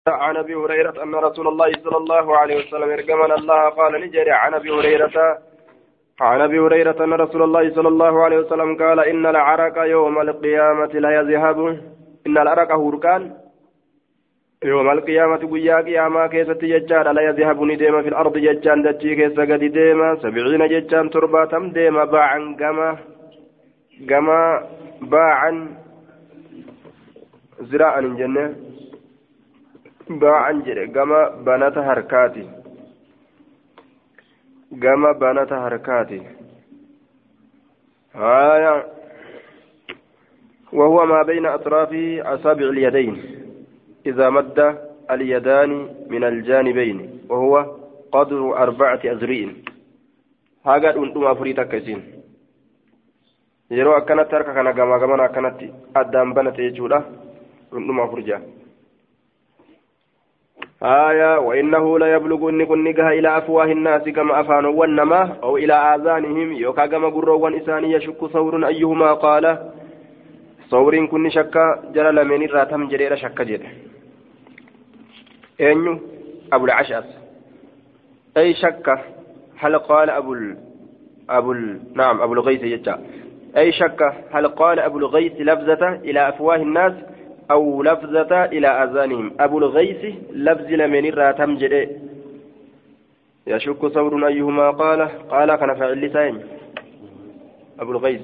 عن ابي هريره ان رسول الله صلى الله عليه وسلم ارجمنا الله قال نجري عن ابي هريره ان رسول الله صلى الله عليه وسلم قال ان العرق يوم القيامه لا يذهب ان العرق هركان يوم القيامة بيا قياما كيست ججان لا يذهب نديما في الأرض ججان دجي كيس قد ديما 70 ججان ترباتم ديما باعا قما باعا زراعا الجنة باعا جري قما بنات هركاتي هايا وهو ما بين أطراف أصابع اليدين إذا مد اليدان من الجانبين وهو قدر 4 أذرع هذا أنتم أفريتا كيسين يروا أكنت تركا كان غما أكنت أدام بنت يجولا أنتم أفرجا آية وإنه لا يبلغ نكنها إلى أفواه الناس كما أفانوا والنما أو إلى آذانهم يوكا كما قروا وإنسان يشك ثور أيهما قال ثور كن شكا جرى لمن راتم جرير شكا جري أنيو أبو العشأس أي شك هل قال أبو الغيث يجا أي شك هل قال أبو الغيث لفظة إلى أفواه الناس أو لفظة إلى أذانهم أبو الغيث لفظ لمن راتم جري يشك ثور أيهما قال كان فعل لسان أبو الغيث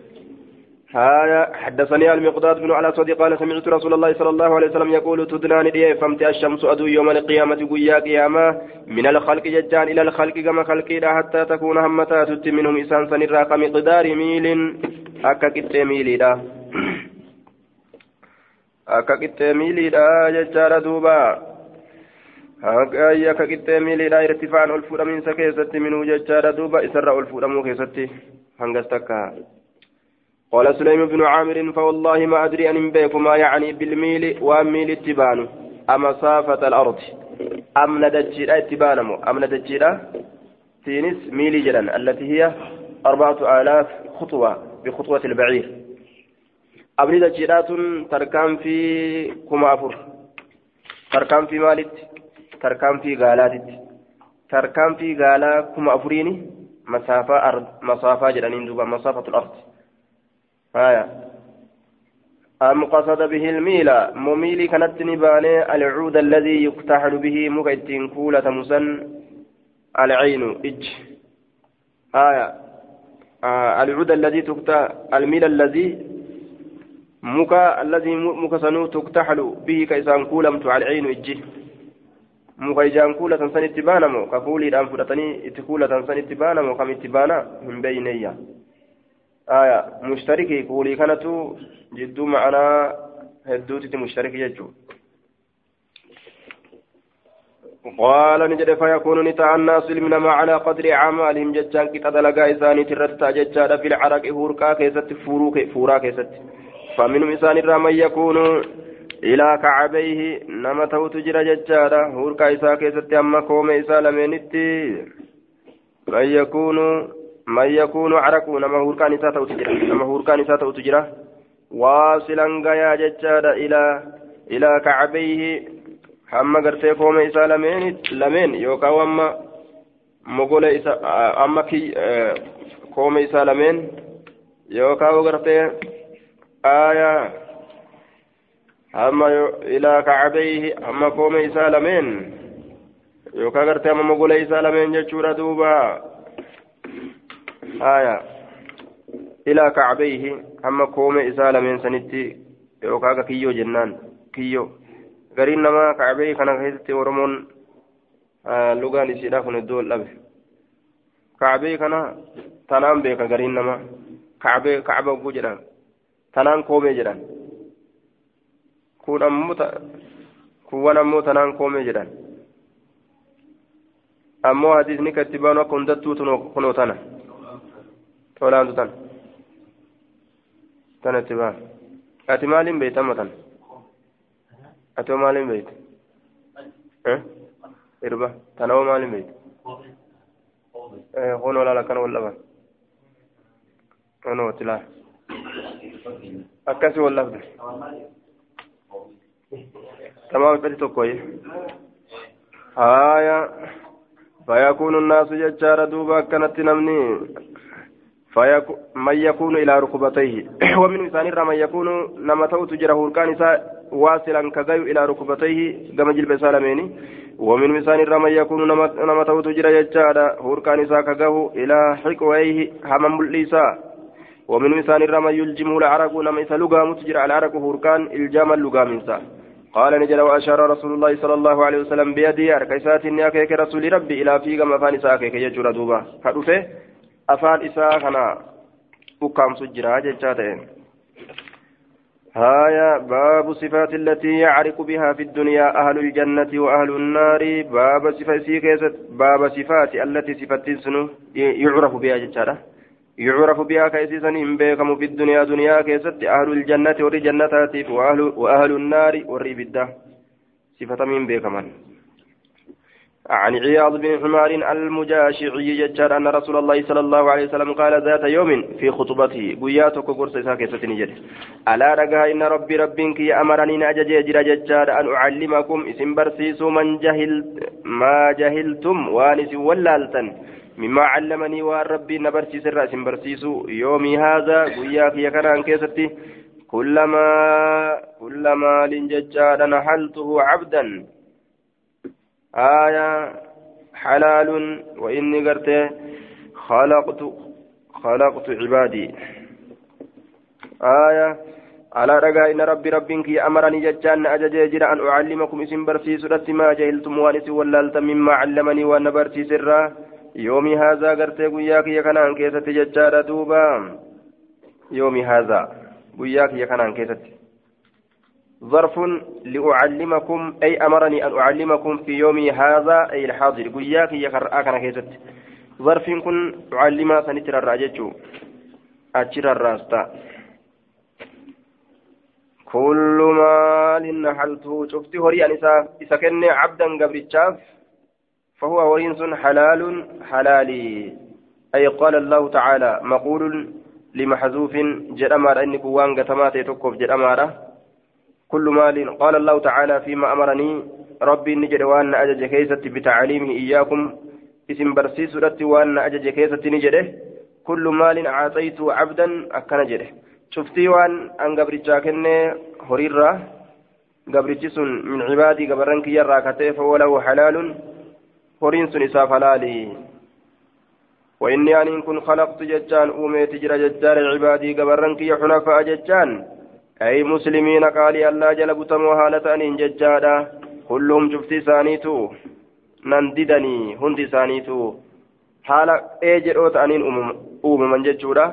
حدثني المقداد بن على صديق قال سمعت رسول الله صلى الله عليه وسلم يقول تدنان دي فمت الشمس أدو يوم القيامة قيا قياما من الخلق ججان إلى الخلق كما خلقي حتى تكون همتا تت منهم إسان سنرا كمقدار ميل أكا كت ميلي دا أكا كت ميلي دا ججار دوبا أكا كت ميلي دا ارتفاع الفور من سكيست منه ججار دوبا إسر الفور موكيستي هنغستكا قال سليم بن عامر فوالله ما أدري أن بيك ما يعني بالميل وميل التبان مسافة الأرض أم ندجيرا اتبانمو أم ندجيرا تينس ميل جدا التي هي 4000 خطوة بخطوة البعير أم ندجيرات تركان في كمافر تركان في مالت تركان في غالات تركان في غالا كمافريني مسافة جدا ندوبا مسافة الأرض أم قصد به الميل مميلي كانت نباني العود الذي يكتحل به مكتين كولة مسن العين إج العود الذي الميل الذي مكسنو تكتحل به كيسان كولة على العين إج مكيجان كولة سن اتبانمو كقولي الآن فرطني اتكولة سن اتبانمو كم اتبانا من بينيا مشتركي قولي كانت جدو معنا هدوتي مشترك يجو قال نجد فيكون نتاع الناس من ما على قدر أعمالهم ججان كتاد لقا إساني ترتا ججان في العرق هوركا كيست فورا كيست فمنهم إسان من يكون إلى كعبيه نما توت جرى ججان هوركا إسا كيست أما كوم إسا لمنتي من يكون عرقه نما هوركان إسا توت جرى واصلا غيا ججان إلى كعبيه hamma gartee koome isaa lameen yookaan amma mogola isaa amma koome isaa lameen yookaan gartee aayaa hamma ilaa ka'abeehi hamma koome isaa lameen yookaan gartee amma mogola isaa lameen jechuudha duuba aayaa ilaa ka'abeehi hamma koome isaa lameen sanitti yookaan akka kiyyoo jennaan kiyyoo. gariin nama ka'abee kana keessatti oromoon lugaan isiidhaa kun iddoo dhabe ka'abee kana tanaan beeka gariin nama ka'aba oguu jedhan tanaan koomee jedhan kuwwan ammoo tanaan koomee jedhan ammoo hadiisni katti baanu akka hundattuu kunoo tana tolaantu tana itti baan ati maaliin beeytama tana أتو مالين بيت إربا تناو مالين بيت هون ولا لكن ولا بان أنا وتلا أكاسي ولا بده تمام فتوكوي آية فيكون الناس ججار دوبا كانت نمني من يكون إلى ركبتيه ومن مثال من يكون نما توت جره كان واصلا كغيو إلى ركبتيه كما جلب سالميني ومن مثال من يكون نما توت جره ججار هوركان كغيو إلى حكويه همم الليسا ومن مثال من يلجمه العرق نما إسلوغا متجر على العرق هوركان الجام اللوغا منسا قال نجل وأشار رسول الله صلى الله عليه وسلم بيدي أركيسات نياكيك رسول ربي إلى فيغا مفانسا كيك يجور دوبا كدوفه أفان إساء كنا أقام سجرا جتاتين هايا باب صفات التي يعرق بها في الدنيا أهل الجنة وأهل النار باب صفات التي صفات سنو يعرف بها جتاتا يعرف بها كيسيسا بكم في الدنيا دنيا كيست أهل الجنة وري جنتاتي وأهل النار وري بدا صفة من بكمان عن عياض بن حمار المجاشعي ججار أن رسول الله صلى الله عليه وسلم قال ذات يوم في خطبته قياتك قرص ساكسة نجد ألا رقها إن ربي ربك أمرني نأجج ججار أن أعلمكم اسم برسيس ما جهلتم وانس ولالتن مما علمني والربي نبرسيس الرأس برسيس يومي هذا قياك يكران كيستي كلما لنججار نحلته عبدا آية حلال وإني قرت خلقت عبادي آية على رجاء إن ربك أمرني ججان أججر أن أعلمكم اسم برسي سورة ما جهلتم وانس ولالت مما علمني وأن برسي سرا يومي هذا قرت قياك يكنان كيست ججار دوبا يومي هذا قياك يكنان كيست ظرف لأعلمكم أي أمرني أن أعلمكم في يومي هذا أي الحاضر قياك يكرأكنا كيست ظرف كن أعلم سنتر الراجج أجر الراستا كل مال نحلته شفت هوري أن إذا كان عبدا قبل الشاف فهو ورينس حلال حلالي أي قال الله تعالى مقول لمحذوف جرمار أنك وان قتمات يتكف جرماره كل مال قال الله تعالى فيما أمرني ربي نجد وأن أجج كيست بتعليمه إياكم اسم برسيس رت وأن أجج كيست نجده كل مال أعطيته عبدا أكن جده شفتي وأن قبرتشا كني هريرة قبرتشس من عبادي قبرنك يرى كتيف وله حلال هرينس نساف حلالي وإني أن كن خلقت ججان أومي تجرى ججار عبادي قبرنك يحنفاء ججان أي مسلمين قال الله جل بتمو حالة أن ججادا كلهم شفتي سانيتو ننددني هندي سانيتو حالة أجروت أنين من ججودا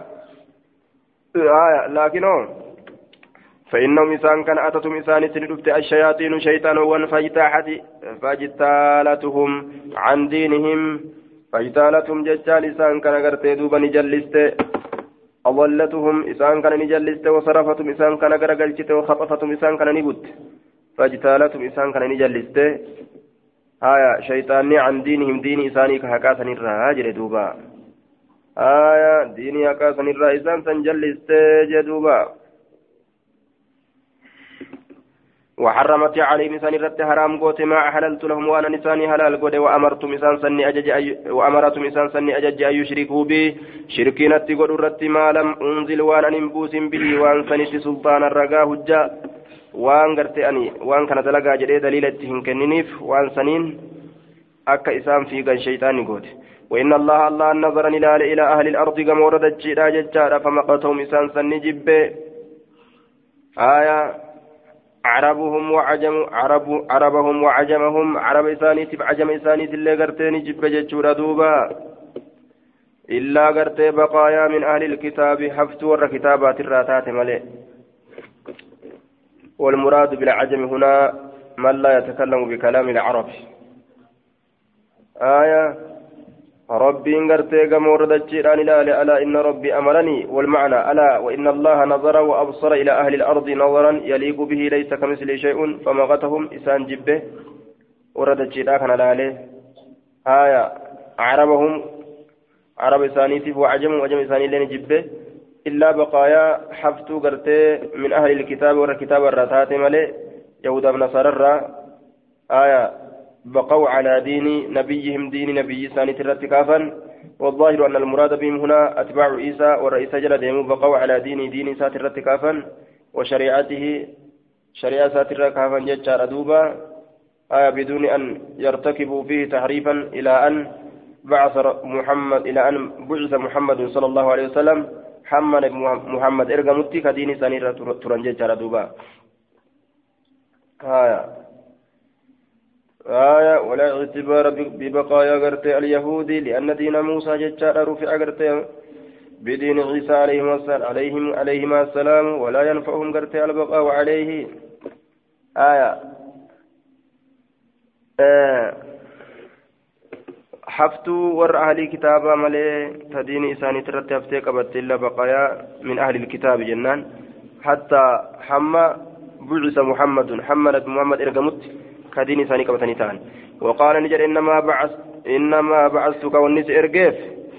لكنه فإنهم إنسان كان أتتم إنسان سندفت الشياطين شيطان فاجتالتهم عن دينهم فاجتالتهم ججال إنسان كان قرتي دوبا نجلست أضلتهم إسان كان نجلست وصرفتهم إسان كان قرقلت وخطفتهم إسان كان نبت فاجتالتهم إسان كان نجلست آية شيطاني عن دينهم دين إساني كهكاسا الراجل دوبا آية ديني هكاسا الرائسان سنجلست جدوبا وحرمت علي نسان رت حرام قوت ما أحللت لهم وأنا نساني حلال قوت وأمرت نسان سني أجج أن يشركوا بي شركين التقول رت ما لم أنزل وأنا ننبوس به وأن سنت سلطان الرقاه الجاء وأن قرت أني وأن كانت لقى جري دليلتهم كننيف وأن سنين أكا إسام في قن شيطان قوت وإن الله نظر إلى أهل الأرض كما ورد الجيرا ججارا فمقتهم إسان سني جب آية عربهم وعجمهم عرب إسانيت بعجم إسانيت اللي قرتين جب ججورا دوبا إلا قرتي بقايا من أهل الكتاب حفت ور كتابات الراتات ملئ والمراد بالعجم هنا من لا يتكلم بكلام العرب آية ربي انقرتي قمور دجيران ألا إن ربي أمرني والمعنى ألا وإن الله نظر وأبصر إلى أهل الأرض نظرا يليق به ليس كمثل شيء فمغتهم إسان جبه ورد الجيران عليه آية عرب إسانيتي وعجم إساني لين جبه إلا بقايا حفتو قرتي من أهل الكتاب والكتاب الرتات ملئ يهودا بنصارى آية بقوا على دين نبيهم دين نبي ثاني الرتكافا والظاهر أن المراد بهم هنا أتباع عيسى والرئيس جل بقوا على دين سات الرتكافا وشريعته شريعة سات الرتكافا ججار دوبا آية بدون أن يرتكبوا فيه تحريفا إلى أن بعث محمد صلى الله عليه وسلم محمد إرقمتي كدين ثاني ترنجي جار دوبا ولا اعتبار ببقايا غرتي اليهود لأن دين موسى ججار رفع غرتي بدين عيسى عليهما السلام ولا ينفعهم غرتي البقاء عليه حفتوا ور أهل كتابا ملي تدين إساني ترتي أفتيك إلا بقايا من أهل الكتاب جنان حتى حمى بعث محمد إرقمت كدين إساني كبتني تان وقال نجر إنما بعثتك والنس إرقيف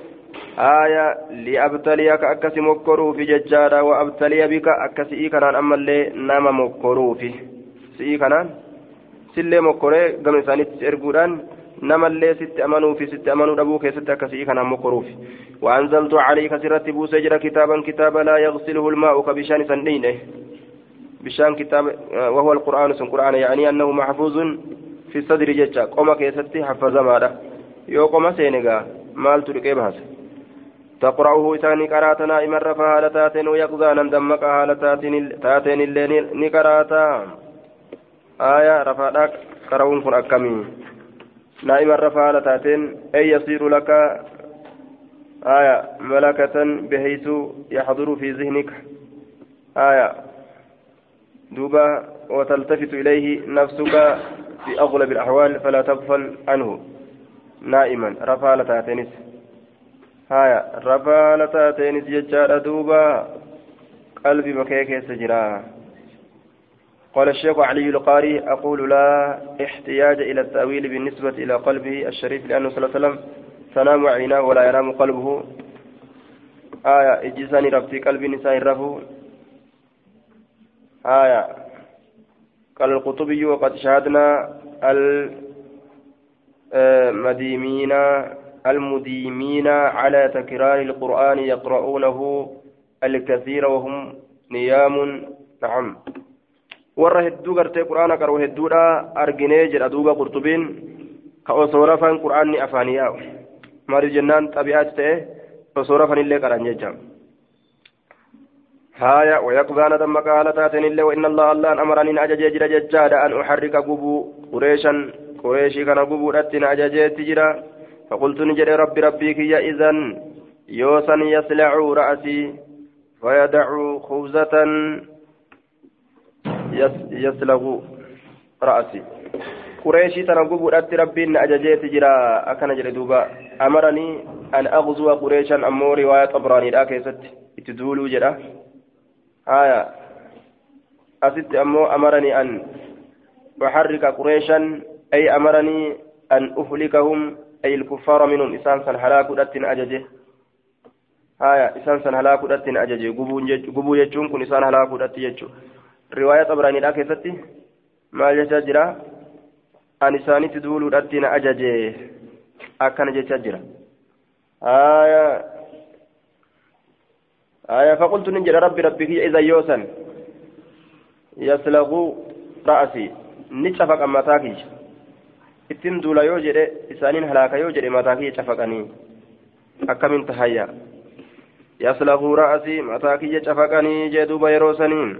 لأبتليك أكسي مكرو في ججارة وأبتلي بك أكسي إيكنان أما اللي نام مكرو في سيكنان سلي مكرو قم إساني تسيرقودان نما اللي ست أمنوا أبوك ست أكسي إيكنان مكرو في وأنزلت عليك سرتبو سجر كتابا لا يغسله الماء كبشان سنينه بشان كتاب وهو القرآن قرآن يعني أنه محفوظ في الصدر ججا قوم كيستي حفظ ماذا يو قوم سينغا مال تركي بهاس تقرأه إساني قراتنا إمن رفع هالتاتين ويقظانا دمك هالتاتين اللي نقراتا آية رفعك قرؤون كن أكمي نائما رفع هالتاتين أي يصير لك آية ملكة بحيث يحضر في ذهنك آية دوبا وتلتفت إليه نفسك في أغلب الأحوال فلا تغفل عنه نائما رفع تاتينس رفع تاتينس يجار دوبا قلبي بكيك سجرا قال الشيخ علي القاري أقول لا احتياج إلى التأويل بالنسبة إلى قلبه الشريف لأنه صلى الله عليه وسلم تنام عيناه ولا ينام قلبه إجساني ربتي قلبي نساء الرفو قال القطبي وقد شاهدنا المديمين على تكرار القرآن يقرؤونه الكثير وهم نيام نعم ورا هدو غرتي قرآن قرأ هدو أرجني جل أدوبا قرطبين كأصورفا قرآن أفانيا مار جنان طبيعات تأه أصورفا اللي قرآن يجام ويقضان دمك على تاتين الله وإن الله أمرني أجج ججاد أن أحرك قبو قريشي كان قبو رتنا أججت تجرا فقلت نجد ربي كي إذن يوسا يسلع رأسي فيدع خبزة يسلغ رأسي قريشي تنقبو رت ربي أججت تجرا أكن جلدوبا أمرني أن أغزو قريشا أمو رواية طبراني لا كيست تدولو جرا أست أمو أمرني أن أحرك قريشا أي أمرني أن أهلكهم أي الكفار منهم إسانسا هلاك دتن أججه إسانسا هلاك دتن أججه قبو يجون كن إسان هلاك دت يجو رواية طبراني لا كيفتي ما جتجرا أن إساني تدولو دتن أججه أكن جتجرا فقلت نجد ربي إذا يوسن يسلغ رأسي نتفق متاكي ittin duula yoo jedhe isaaniin halaaka yoo jedhe mataa kiyya cafaqanii akkamiin tahayya yaslaguu ra'asii mataa kiyya cafaqanii jee duuba yeroo saniin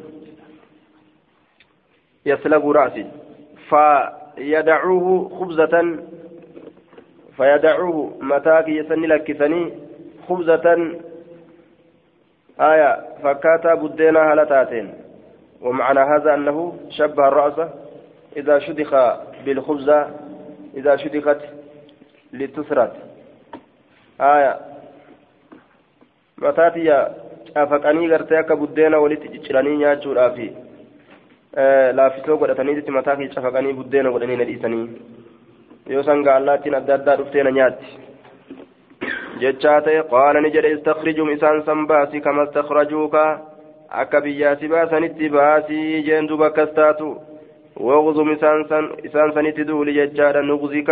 yaslaguu ra'asii fayadacuuhu khubzatan fayadacuuhu mataa kiyya sanni lakkisanii khubzatan فكاتا بدينا هلتاتين ومعنى هذا أنه شبه الرأس إذا شدخ بالخبزة إذا شدخت لتسرت متاتي أفكاني غرتيك بدينا ولتجراني نياتشو رافي لا في سوق ودتني متاكي أفكاني بدينا ودني نديسني يوسان قال الله تنادى دفتين نياتي جتشاتي قال نجد استخرجوا مسان سنباسي كما استخرجوك أكا بياسي باسن اتباسي جندو بكستاتو وغزم إسان سنتدول ججارا نغزك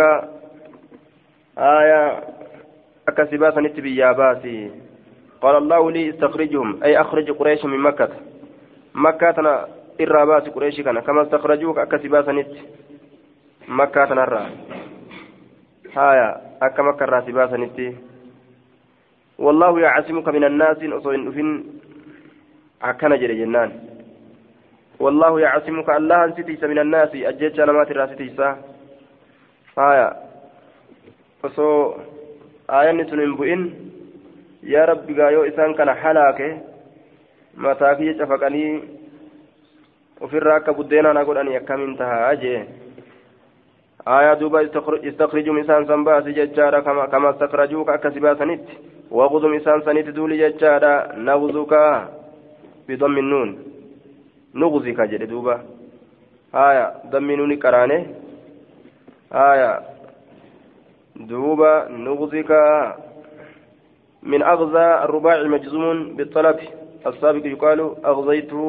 آية أكسبا سنتبي يا باسي قال الله لي استخرجهم أي أخرج قريش من مكة مكة تنا إرابات قريش كان كما استخرجوك أكسبا سنت مكة تنرى آية أكا مكة راسبا سنت والله يعصمك من الناس أصوين أكنا جري جنان والله يعصمك الله أنستيس من الناس أجيت نمات الراستيسا آية فسو آية نتنين بؤن يا رب قايو إسان كان حلاك متاكي شفقني وفي الراك بدينا نقول أن يكم انتهى أجي آية دوبا استخرجوا إسان سنباس ججارا كما استخرجوك أكسبا سنت وغضم إسان سنت دولي ججارا نغزوك بضم النون نغزك جل دوبا آية ضم نون كرانه آية دوبا نغزك من أغزى الرباع مجزوم بالطلب السابق يقال أغزيته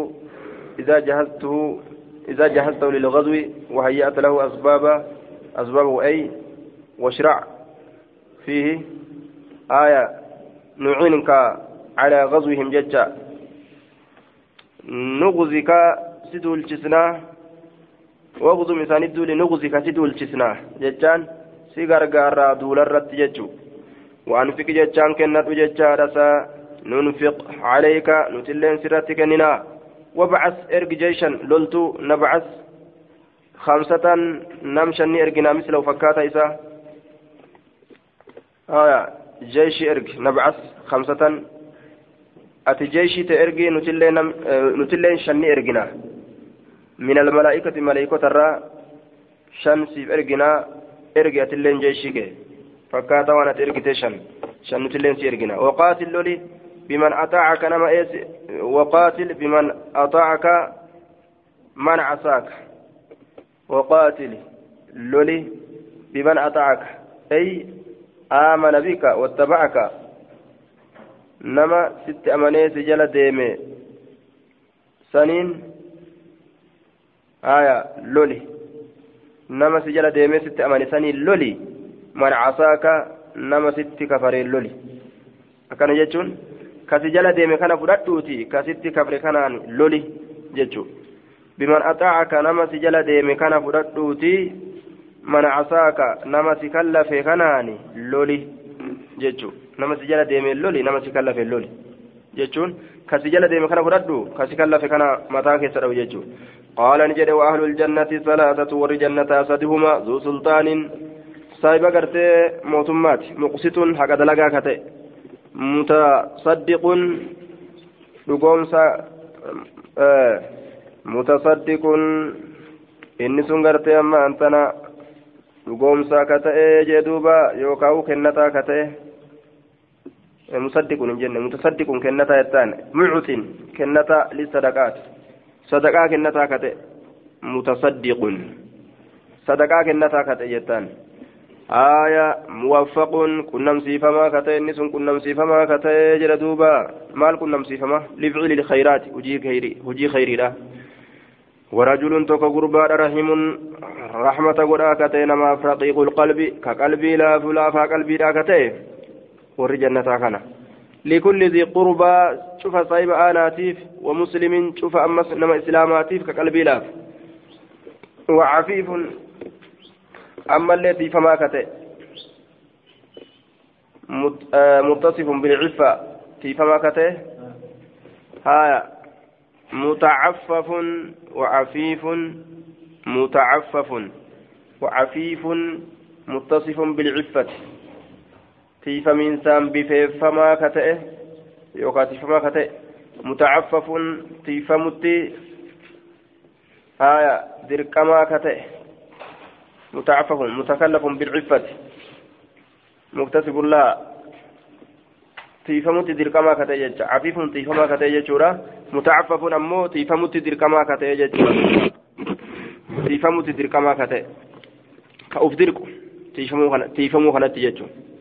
إذا جهزته للغزو وهيأت له أسبابه أي واشرع فيه آية نعينك على غزوهم ججا نغزك سدول جسنا وغزو مثال الدول نغزك سدول جسنا ججان سيغر غارا دولر رت ججو وأنفق ججان كنت ججا رسا ننفق عليك نتلين سرتك ننا وبعث إرق جيشا لولتو نبعث 5 نمشني إرقنا مثل فكاتا إسا جيش إرق نبعث 5 أتي جيشي تإرقي نتلين شني إرقنا من الملائكة ملائكة ترى شمسي إرقنا إرقي أتلين جيشيك فكاتا وانا تإرقي تشن نتلين سيرقنا وقاتل لولي بمن أطاعك نما إيس وقاتل بمن أطاعك من عصاك وقاتل لولي بمن أطاعك أي آمن بك واتبعك نما 6 أماني سجل ديمي سنين آية لولي نما سجل ديمي 6 أماني سنين لولي من عصاك نما 6 كفرين لولي أكان يجون kasi jala deeme kana fudhadhuuti kasitti kafre kanaan loli jechu biman axaacaka nama si jala deeme kana fudhadhuuti man casaaka nama si kallafe kanaani loli jechu nama si jala deeme loli nama si kallafe loli jechuun kasi jala deeme kana fudhadhu kasi kallafe kana mataa keessa dhawu jechu qaala ni jedhe wa ahlul jannati salaasatu warri jannataa sadihuma zuu sultaanin saahiba gartee mootummaati muqsitun haqa dalagaa ka ta'e متصدق دغومسا متصدق إني سنغرت أما أنتنا دغومسا كتئ جدوبا يوكاو كنتا كتئ مصدق جنة متصدق كنتا يتان معت كنتا للصدقات صدقا كنتا كتئ متصدق صدقا كنتا كتئ يتان آية موفق كنم سيفما كتئ نسون كنم سيفما كتئ جلدوبا مال كنم سيفما لفعل الخيرات هجي خيري لا ورجل توك غربا رحم رحمة غدا كتئ نما رقيق القلب كقلبي لا فلا فقلبي لا كتئ ورجنة كنا لكل ذي قربا شوف صاحب آناتيف ومسلم شوف أمس نما إسلاماتيف كقلبي لا وعفيف أما التي فما كتئ متصف بالعفة في فما كتئ هايا متعفف وعفيف متعفف وعفيف متصف بالعفة في فمن سام بفما كتئ يوكاتي فما كتئ متعفف في فمتي هايا ذركما كتئ متعفف متكلف بالعفة مكتسب الله تيفمت دركما كتيجج عفيف تيفما كتيجج متعفف أمو تيفمت دركما كتيجج تيفمت دركما كتي كأوف دركو تيفمو خنت تيجج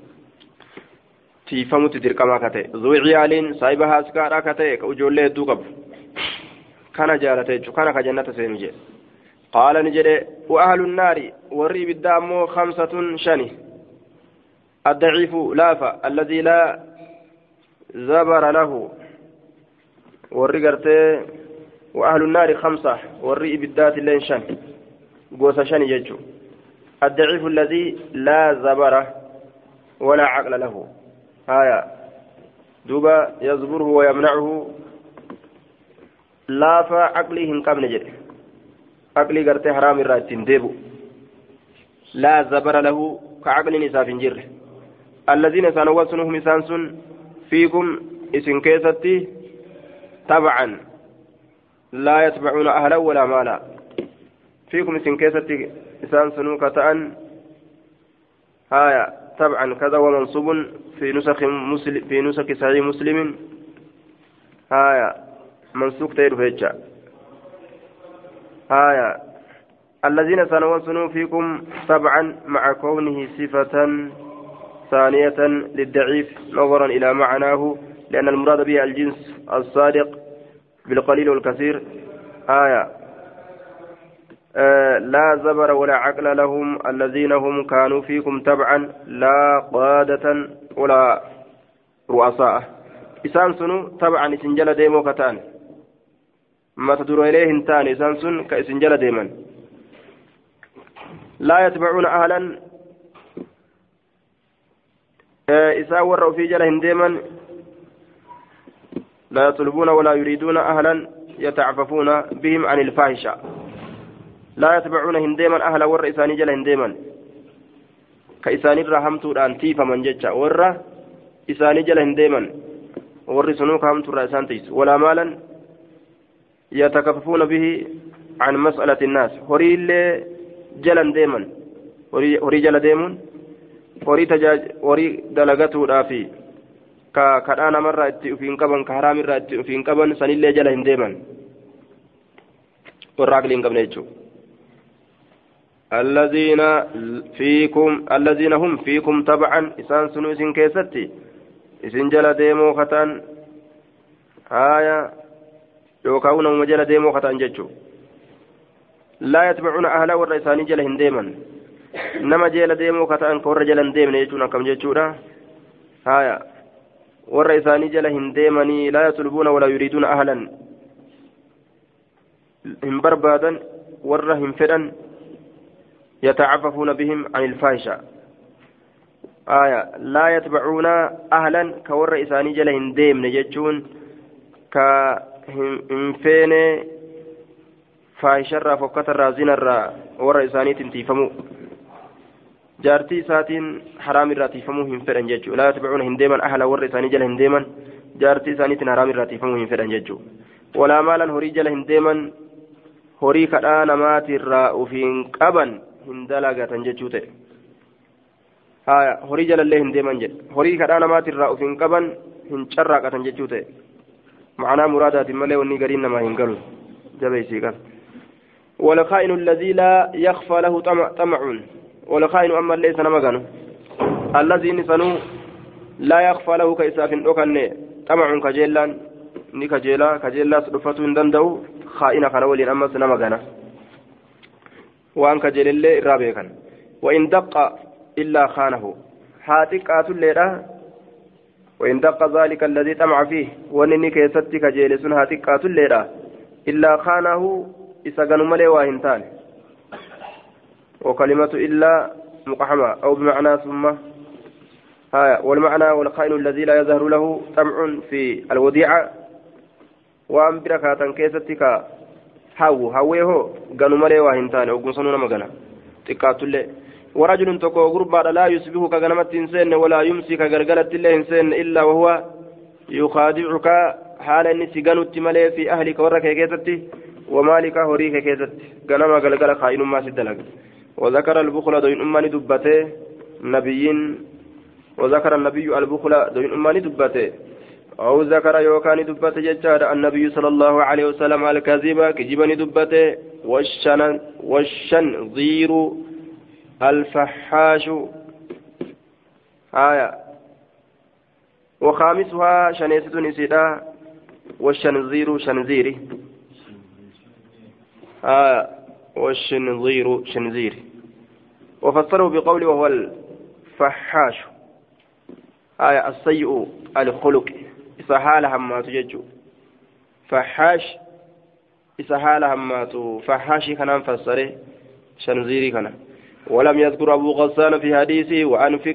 تيفمت دركما كتي ذو عيال صاحبها سكارا كتي كأجولة دوقب كان جالته كان كجنة سينجي قال نجد وأهل النار وري بالدامو 5 شني الضعيف لافا الذي لا زبر له وري قرتي وأهل النار 5 وري بالذات اللين شن قوس شني يجو الضعيف الذي لا زبر ولا عقل له هايا دوبا يزبره ويمنعه لافا عقلهم قبل نجد عقلي قرتي حرام الراتين ديبو لا زبر له كعقل نساف جر الذين سنوصنهم سانسون فيكم اسم كيستي تبعا لا يتبعون أهلا ولا مالا فيكم اسم كيستي سانسون كتأن هايا تبعا كذا ومنصوب في نسخ صحيح مسلم هايا منسوك تير فيتشا هايا الذين سنوصنوا فيكم تبعا مع كونه صفة ثانية للضعيف نظرا إلى معناه لأن المراد به الجنس الصادق بالقليل والكثير آية لا زبر ولا عقل لهم الذين هم كانوا فيكم تبعا لا قادة ولا رؤساء إسان سنو تبعا إسنجل ديمو كتان ما تدور إليه انتان إسان سن كإسنجل ديما لا يتبعون أهلا إسان وروا في جلهم ديما لا يطلبون ولا يريدون أهلا يتعففون بهم عن الفاحشة لا يتبعون هنديما أهلا ور إساني جل هنديما كإساني رحمت الآن تيفا من جتشا ور إساني جل هنديما ور سنوك همت الرأسان تيس ولا مالا يتكففون به عن مسألة الناس هوري اللي جلا ديما هوري جل ديمون هوري دلغته رافي كأنا مرة اتئفين قبن كهرام مرة اتئفين قبن سن اللي جل هنديما والراقلين قبل يجو الذين هم فيكم تبعا إسان سنو إسن كيستي إسن جل ديمو ختان آية يوكاون ومجل ديمو ختان ججو لا يتبعون أهلا والرئيساني جل هنديما نما جل ديمو ختان كور جل هنديما يجونا كم ججو آية والرئيساني جل هنديماني لا يطلبون ولا يريدون أهلا هم بربادا ورهم فدا يتعففون بهم عن الفاحشة آية لا يتبعون أهلا كور إساني جلهم ديم نجتون كهم فين فاحشة را فكت الرازين را ور إساني تنتيفمو جارتي ساتين حرام را تيفمو هم فدا نجتو لا يتبعون هنديما أهلا ور إساني جلهم ديما جارتي ساني حرام را تيفمو هم فدا نجتو ولا مالا هري جلهم ديما horii kadhaa namaatirraa ufiin qaban hin dalagatan jechuu ta'e horii jalallee hin deeman jedhe horii kadhaa namaatirraa ufiin qaban hin carraaqatan jechuu ta'e معناه مرادات ملء والنيجرين ما ينقلوا جبيسي قال والخائن الذي لا يخفى له طمع والخائن أما ليس نمغانو الذي نسنو لا يخفى له كيساف أكن طمع كجيلان كجيلا صدفة دندو خائن خنولين أما سنمغانا وأن كجيل الله رابيكا وإن دق إلا خانه حاتقات الليلة وإن دق ذلك الذي طمع فيه ونني كيستي كجيل سن حاتقات الليلة إلا خانه إسقن ملي واهنتان وكلمة إلا مقحمة أو بمعنى ثم والمعنى والخائن الذي لا يظهر له طمع في الوديعة وأن بركاتا كيستك هاويه غنو ملي واهنتان أو قنصنون مغانا تقات الليل ورجل تكو غربا لا يسبه كغنمت إنسان ولا يمسي كغرغلة الله إنسان إلا وهو يخادعك حالا نسيغانو التمالي في أهلك ورك كيستي ومالك هوريك كيستي غنما غلغل خائن ما سدلك وذكر البخل دوين أماني دبته نبيين وذكر النبي البخل دوين أماني دبته أو ذكر يوكاني دبته ججار النبي صلى الله عليه وسلم الكذبة كجبني دبته والشنظير الفحاش وخامسها شنيسة نسيدا والشنزير شنزيري والشنظير شنزير وفسره بقوله وهو الفحاش آية السيء الخلق إسهال همات ججو فحاش إسهال همات فحاشي كان فسره شنزيري كان ولم يذكر أبو غسان في حديثه وأنفق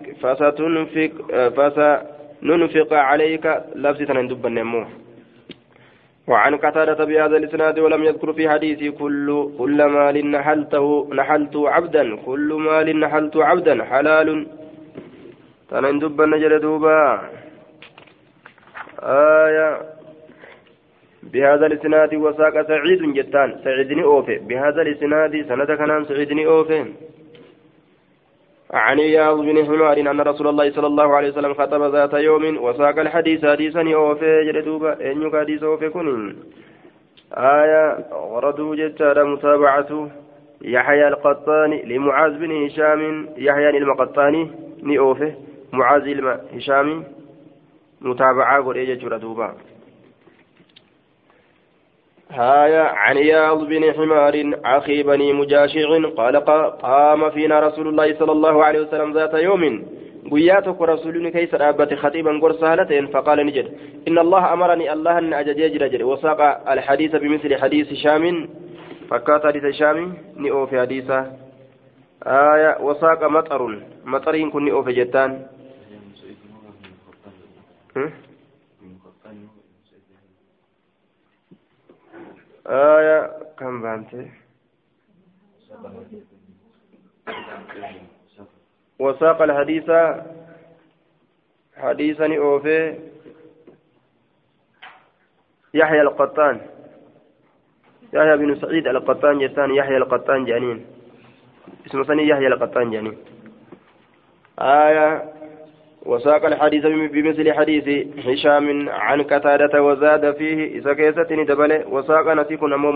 فسننفق عليك لفظة ندب النمو وعن قتادة بهذا الإسناد ولم يذكر في حديثه كل مال نحلته عبدا كل مال نحلته عبدا حلال تندب النجر دوبا آية بهذا الإسناد وساق سعيد جتان سعيدني أوفي بهذا الإسناد سند كان سعيدني أوفي عن إياض بن حمار أن رسول الله صلى الله عليه وسلم خطب ذات يوم وساق الحديث حديثا أوفي جلدوبا إن حديث أوفي كن آية وردوا جتار متابعة يحيى القطاني لمعاذ بن هشام يحيى المقطاني نأوفي معاذ هشام متابعة قريجة جلدوبا هايا عن إياض بن حمار أخي بني مجاشع قال قام فينا رسول الله صلى الله عليه وسلم ذات يوم قياتك رسول كيس أبت خطيبا قرصالتين فقال نجد إن الله أمرني الله أن أججج رجل وساق الحديث بمثل حديث شام فكات حديث شام نئو في حديثه آية وساق مطر كن نئو في جتان آية كم بانتي وساق الحديث حديثا أوفي يحيى القطان يحيى بن سعيد القطان جتان يحيى القطان جانين اسمه ثاني يحيى القطان جانين آية وساق الحديث بمثل حديث هشام عن قتادة وزاد فيه إذا كيستني دبله وساق نسيك نمو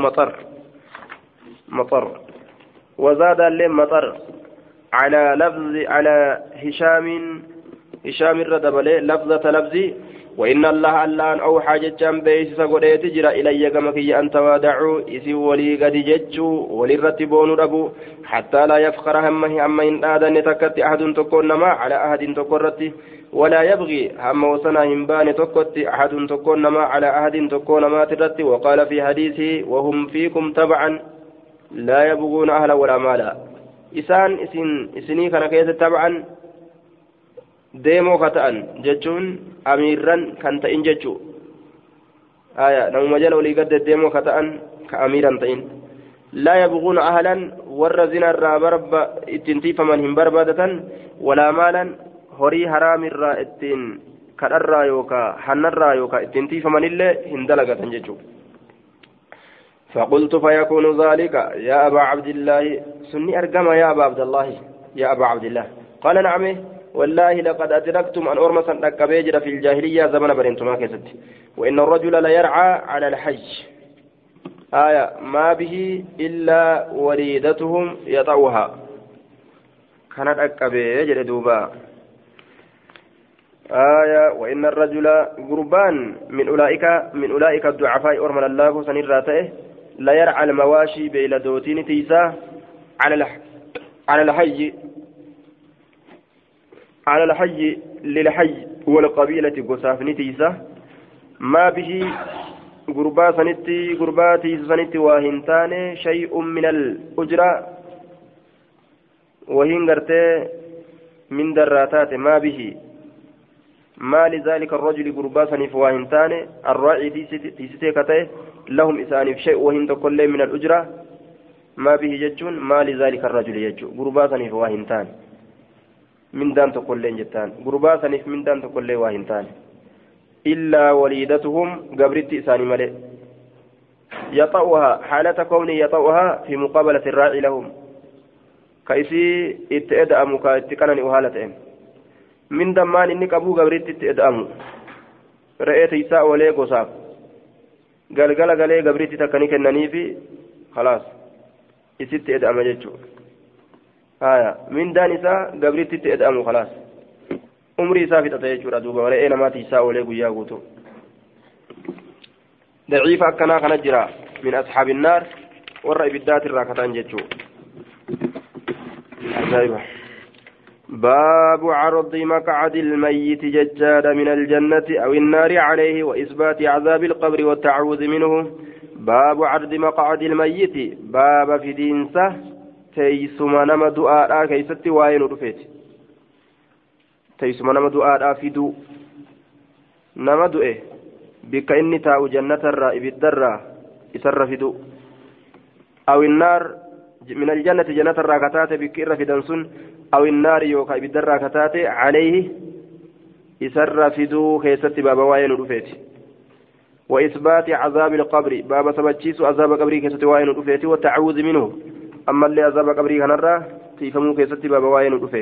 مطر وزاد الليل مطر على لفظ على هشام الردبله لفظة لفظي وإن الله ألان أو حاجة جنبه سقودي تجرى إلي كمكي أن توادعوا إسي ولي قد ججوا وللرتبون ربو حتى لا يفخر همه أما إن آذن تكت أحد تكون ما على أحد تكرت ولا يبغي هم وسنا همبان تكت أحد تكون ما على أحد تكون ما ترت وقال في حديثه وهم فيكم تبعا لا يبغون أهلا ولا مالا إسني كان كيس تبعا deemoo ka ta'an jechuun amiirran kan ta'in jechuu namuma jala olii gad deemoo ka ta'an ka amiiran ta'in laa yabguuna ahlan warra zinarraa ittiin tiifaman hin barbaadatan walaa maalan horii haraamirraa ittiin kadharraa yookaa hannarraa yookaa ittiin tiifamanillee hin dalagatan jechuu فقلت فيكون ذلك يا أبا عبد الله سني أرقم يا أبا عبد الله يا أبا عبد الله قال نعم والله لقد أدركتم أن أرمسا أكبيجر في الجاهلية زمن برنتما كيست وإن الرجل ليرعى على الحج آية ما به إلا وليدتهم يطعوها كانت أكبيجر دوبا آية وإن الرجل قربان من أولئك الضعفاء أرمل الله سنراته ليرعى المواشي بيلدوتين تيسا على الحج للحج والقبيلة قصافني تيسا ما به قرباتي سنتي واهنتان شيء من الأجرة وهن قرتي من دراتات ما به ما لذلك الرجل قرباتني فواهنتان الراعي تيستي كتاه لهم إساني في شيء وهن تقول من الأجرة ما به ججون ما لذلك الرجل يجو قرباتني فواهنتان من دان تقول لين جتان قرباتني من دان تقول لين واهنتان إلا وليدتهم قبرت إساني ملئ يطأها حالة كونه يطأها في مقابلة الراعي لهم كيسي اتأدأم كاتكنني أهالتهم من دمان إنك أبو قبرت اتأدأم رأيت إساء ولي قصاب قال قبرت تكني كنني في خلاص إسيت اتأدأم جتشو من دان إساء قبرت اتأدأم خلاص عمري سافت أتيجو ردوبا ولا أين ما تيساء ولي قيا ضعيف أكنا خنجرا من أصحاب النار ور إبدات الراكتان جتشو عجائبة باب عرض مقعد الميت ججاد من الجنة أو النار عليه وإثبات عذاب القبر والتعوذ منه باب عرض مقعد الميت باب في دينسة تيسما نما دعاء كيست وين رفيت تيسما نما دعاء في دو نما دعاء بك إني تاو جنة الرائب الدرة يسر في دو أو النار من الجنة جنة الراكتات بكير في دنسون أو النار يوكا بالدرة كتات عليه يسر في دو خيست بابا وين رفيت وإثبات عذاب القبر بابا سبتشيس عذاب قبري كيست وين رفيت والتعوذ منه أما اللي عذاب قبري كنرى تيفمو كيست بابا وين رفيت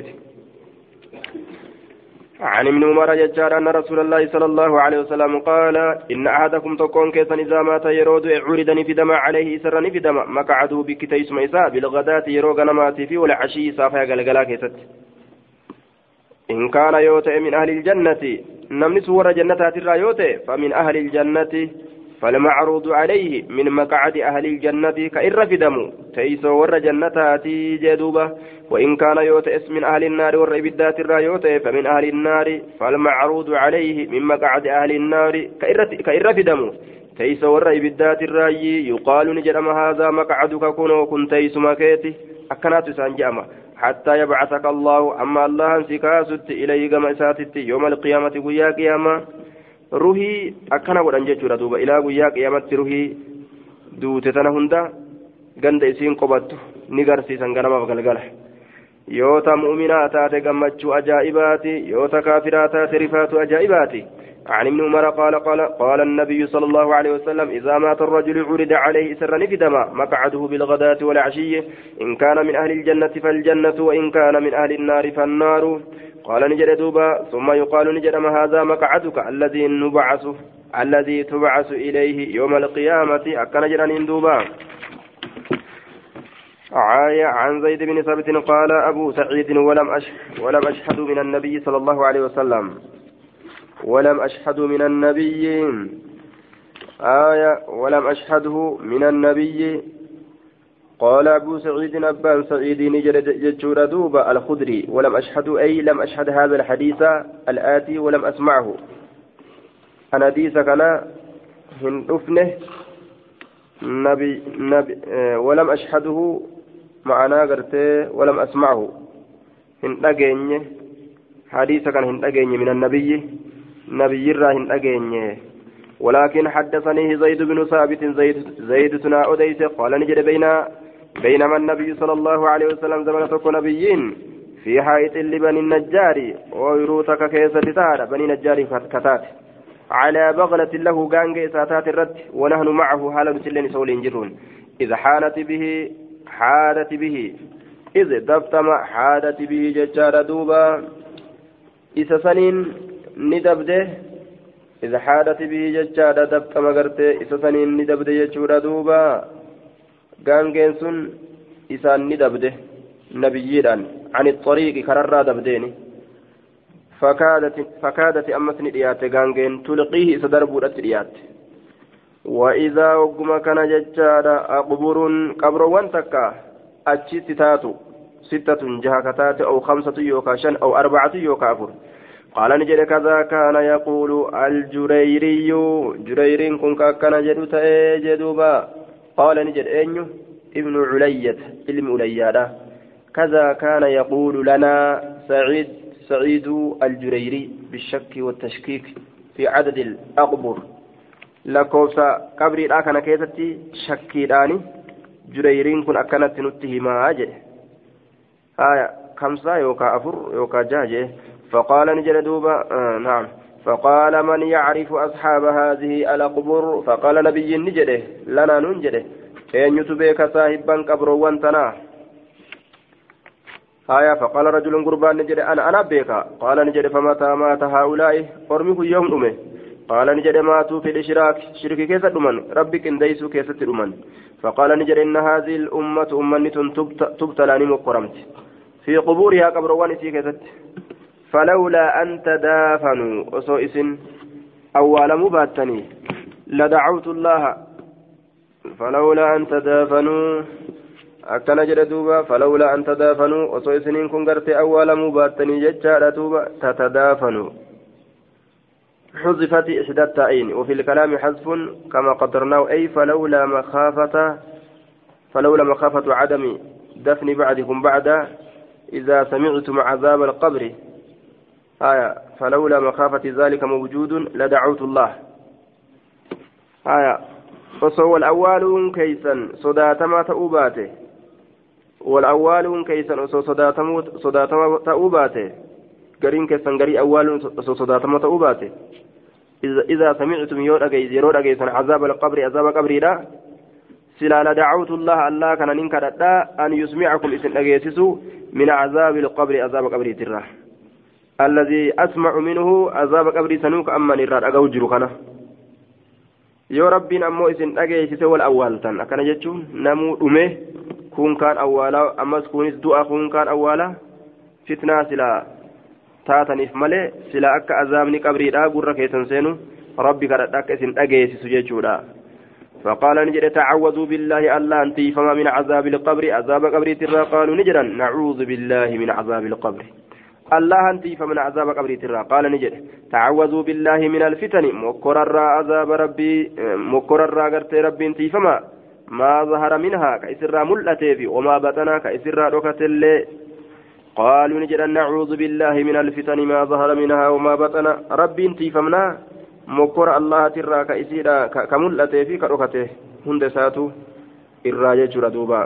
عن ابن عمر ججار أن رسول الله صلى الله عليه وسلم قال إن أحدكم تكون كيسا إذا مات يرود عردني في دم عليه سرني في دم مقعدوا بكتيس ميسا بالغداة يروغ نماتي في والعشي صافا قلقلا كيست إن كان يوتئ من أهل الجنة نمني سور جنة الرايوتئ فمن أهل الجنة فالمعروض عليه من مقعد أهل الجنة كإر في دم تيسو ور جنتاتي جدوبة وإن كان يوتئس من أهل النار والربدات الرايوتئ فمن أهل النار فالمعروض عليه من مقعد أهل النار كإر في دم تيسو ور ربدات الراي يقال نجرم هذا مقعدك كنو كنتيس مكيتي أكنات سانجامة حتى يبعثك الله أما الله انسكاست إليه كما ساتت يوم القيامة ويا قيامة روحي أكنا ودان جيتشورا دوبا إلى قيا قيامة روحي دوتي تنا هندا غند إسين قبط نغرسي سنغنما وغلغله يوتا مؤمنا تاتي غمچو أجائباتي يوتا كافرا تاتي رفات أجائباتي عن ابن عمر قال النبي صلى الله عليه وسلم إذا مات الرجل عرض عليه سرا في دما مقعده بالغداة والعشي إن كان من أهل الجنة فالجنة وإن كان من أهل النار فالنار قال نجد دوبا ثم يقال نجد ما هذا مقعدك الذي تبعث إليه يوم القيامة أكن جران دوبا عن زيد بن ثابت قال أبو سعيد ولم أشهد من النبي صلى الله عليه وسلم ولم أشهد من النبي ولم أشهده من النبي قال أبو سعيد أبان سعيد نجر دوبا الخدري ولم أشهد أي لم أشهد هذا الحديث الآتي ولم أسمعه أنا حديث كان هندفنه نبي ولم أشهده معنا قرته ولم أسمعه هندقيني حديث كان هندقيني من النبي نبي الراهن أجيني ولكن حدثني زيد بن ثابت زيد سنا أديس قال نجد بينما النبي صلى الله عليه وسلم زمن تكون نبيين في حائط لبني النجار ويروتك كيس تتار بني نجار كتات على بغلة له غانغ ساتات الرد ونحن معه حال مسلين سولين جرون إذا حادت به إذ دفتم حادت به ججار دوبا إذا سنين ندبده إذا حادت به ججار دفتم غرته إذا سنين ندبده يجور دوبا غانغين سن إسان ندبده نبييران عن الطريق كرر دبديني فكادت أمسني ديات غانغين تلقيه سدرب رتريات وإذا وقم كان ججار أقبر قبر وانتكا أجت تاتو 6 جهكتات أو 5 يوكا 5 أو 4 يوكا 4 قال نجد كذا كان يقول الجريري جرير كن كان جدوت جدوبا قال نجد أنيو ابن علية علم عليادة كذا كان يقول لنا سعيد الجريري بالشك والتشكيك في عدد الأقبر لكوسا قبري الآكنا كيستي شكي داني جريرين كن أكنت نتهما أجل خمسة يوكا 4 يوكا جاجه فقال نجل دوبا نعم فقال من يعرف أصحاب هذه الأقبر فقال نبي نجده لنا ننجده أن يتبيك صاحبا قبر وانتنا فقال رجل قربان نجده أنا بيك قال نجده فمتى مات هؤلاء أرميه يوم أمه قال نجده ماتوا في الإشراك شرك كيسة أمن ربك إن ديسوا كيسة أمن فقال نجده إن هذه الأمة أمنة تبتلى نمقرمت في قبورها قبر وانسي كيسة فلولا أن تدافنوا أصوئس أول مباتني لدعوت الله فلولا أن تدافنوا أكن جد دوبا فلولا أن تدافنوا وصو سنين كن قرت أول مباتني ججار دوبا تتدافنوا حذفت إحدى التائين وفي الكلام حذف كما قدرناه أي فلولا مخافة عدم دفن بعدكم بعد إذا سمعتم عذاب القبر فلولا مخافة ذلك موجود لدعوت الله وصو الأول كيسا صداتما تأوباته والأول كيسا صداتما تأوباته قرين كيسا قري أول صداتما تأوباته إذا سمعتم يرود أجيسا عذاب القبر عذاب قبري لا سلا لدعوت الله كان ننكر أن يسمعكم إسن أجيسسوا من عذاب القبر عذاب قبري ترى الذي أسمع منه عذاب قبري سنوك أما نراد أجوجر كنا yoo rabbiin ammoo isin dhageessise wal awwaaltan akkana jechuun namuu dhume kun kaan awwaalaa ammas kunis du'a kun kaan awwaalaa fitnaa silaa taataniif malee silaa akka azaabni qabriidhaa gurra keessan seenu rabbi kadhadha akka isin dhageessisu jechuudha فقال نجد تعوذوا بالله ألا أنتي فما من عذاب القبر عذاب قبر ترى قالوا نجدا نعوذ بالله من عذاب القبر الله أنتي فمن عذاب قبر ترى قال نجد تعوذوا بالله من الفتن مكرر عذاب ربي مكرر قرت ربي انتي فما ما ظهر منها كإسر ملأتي وما بطنا كإسر ركت اللي قالوا نجد نعوذ بالله من الفتن ما ظهر منها وما بطنا ربي انتي فمنا مكر الله ترى كإسر كملأتي في كركته هندساتو الراجج ردوبا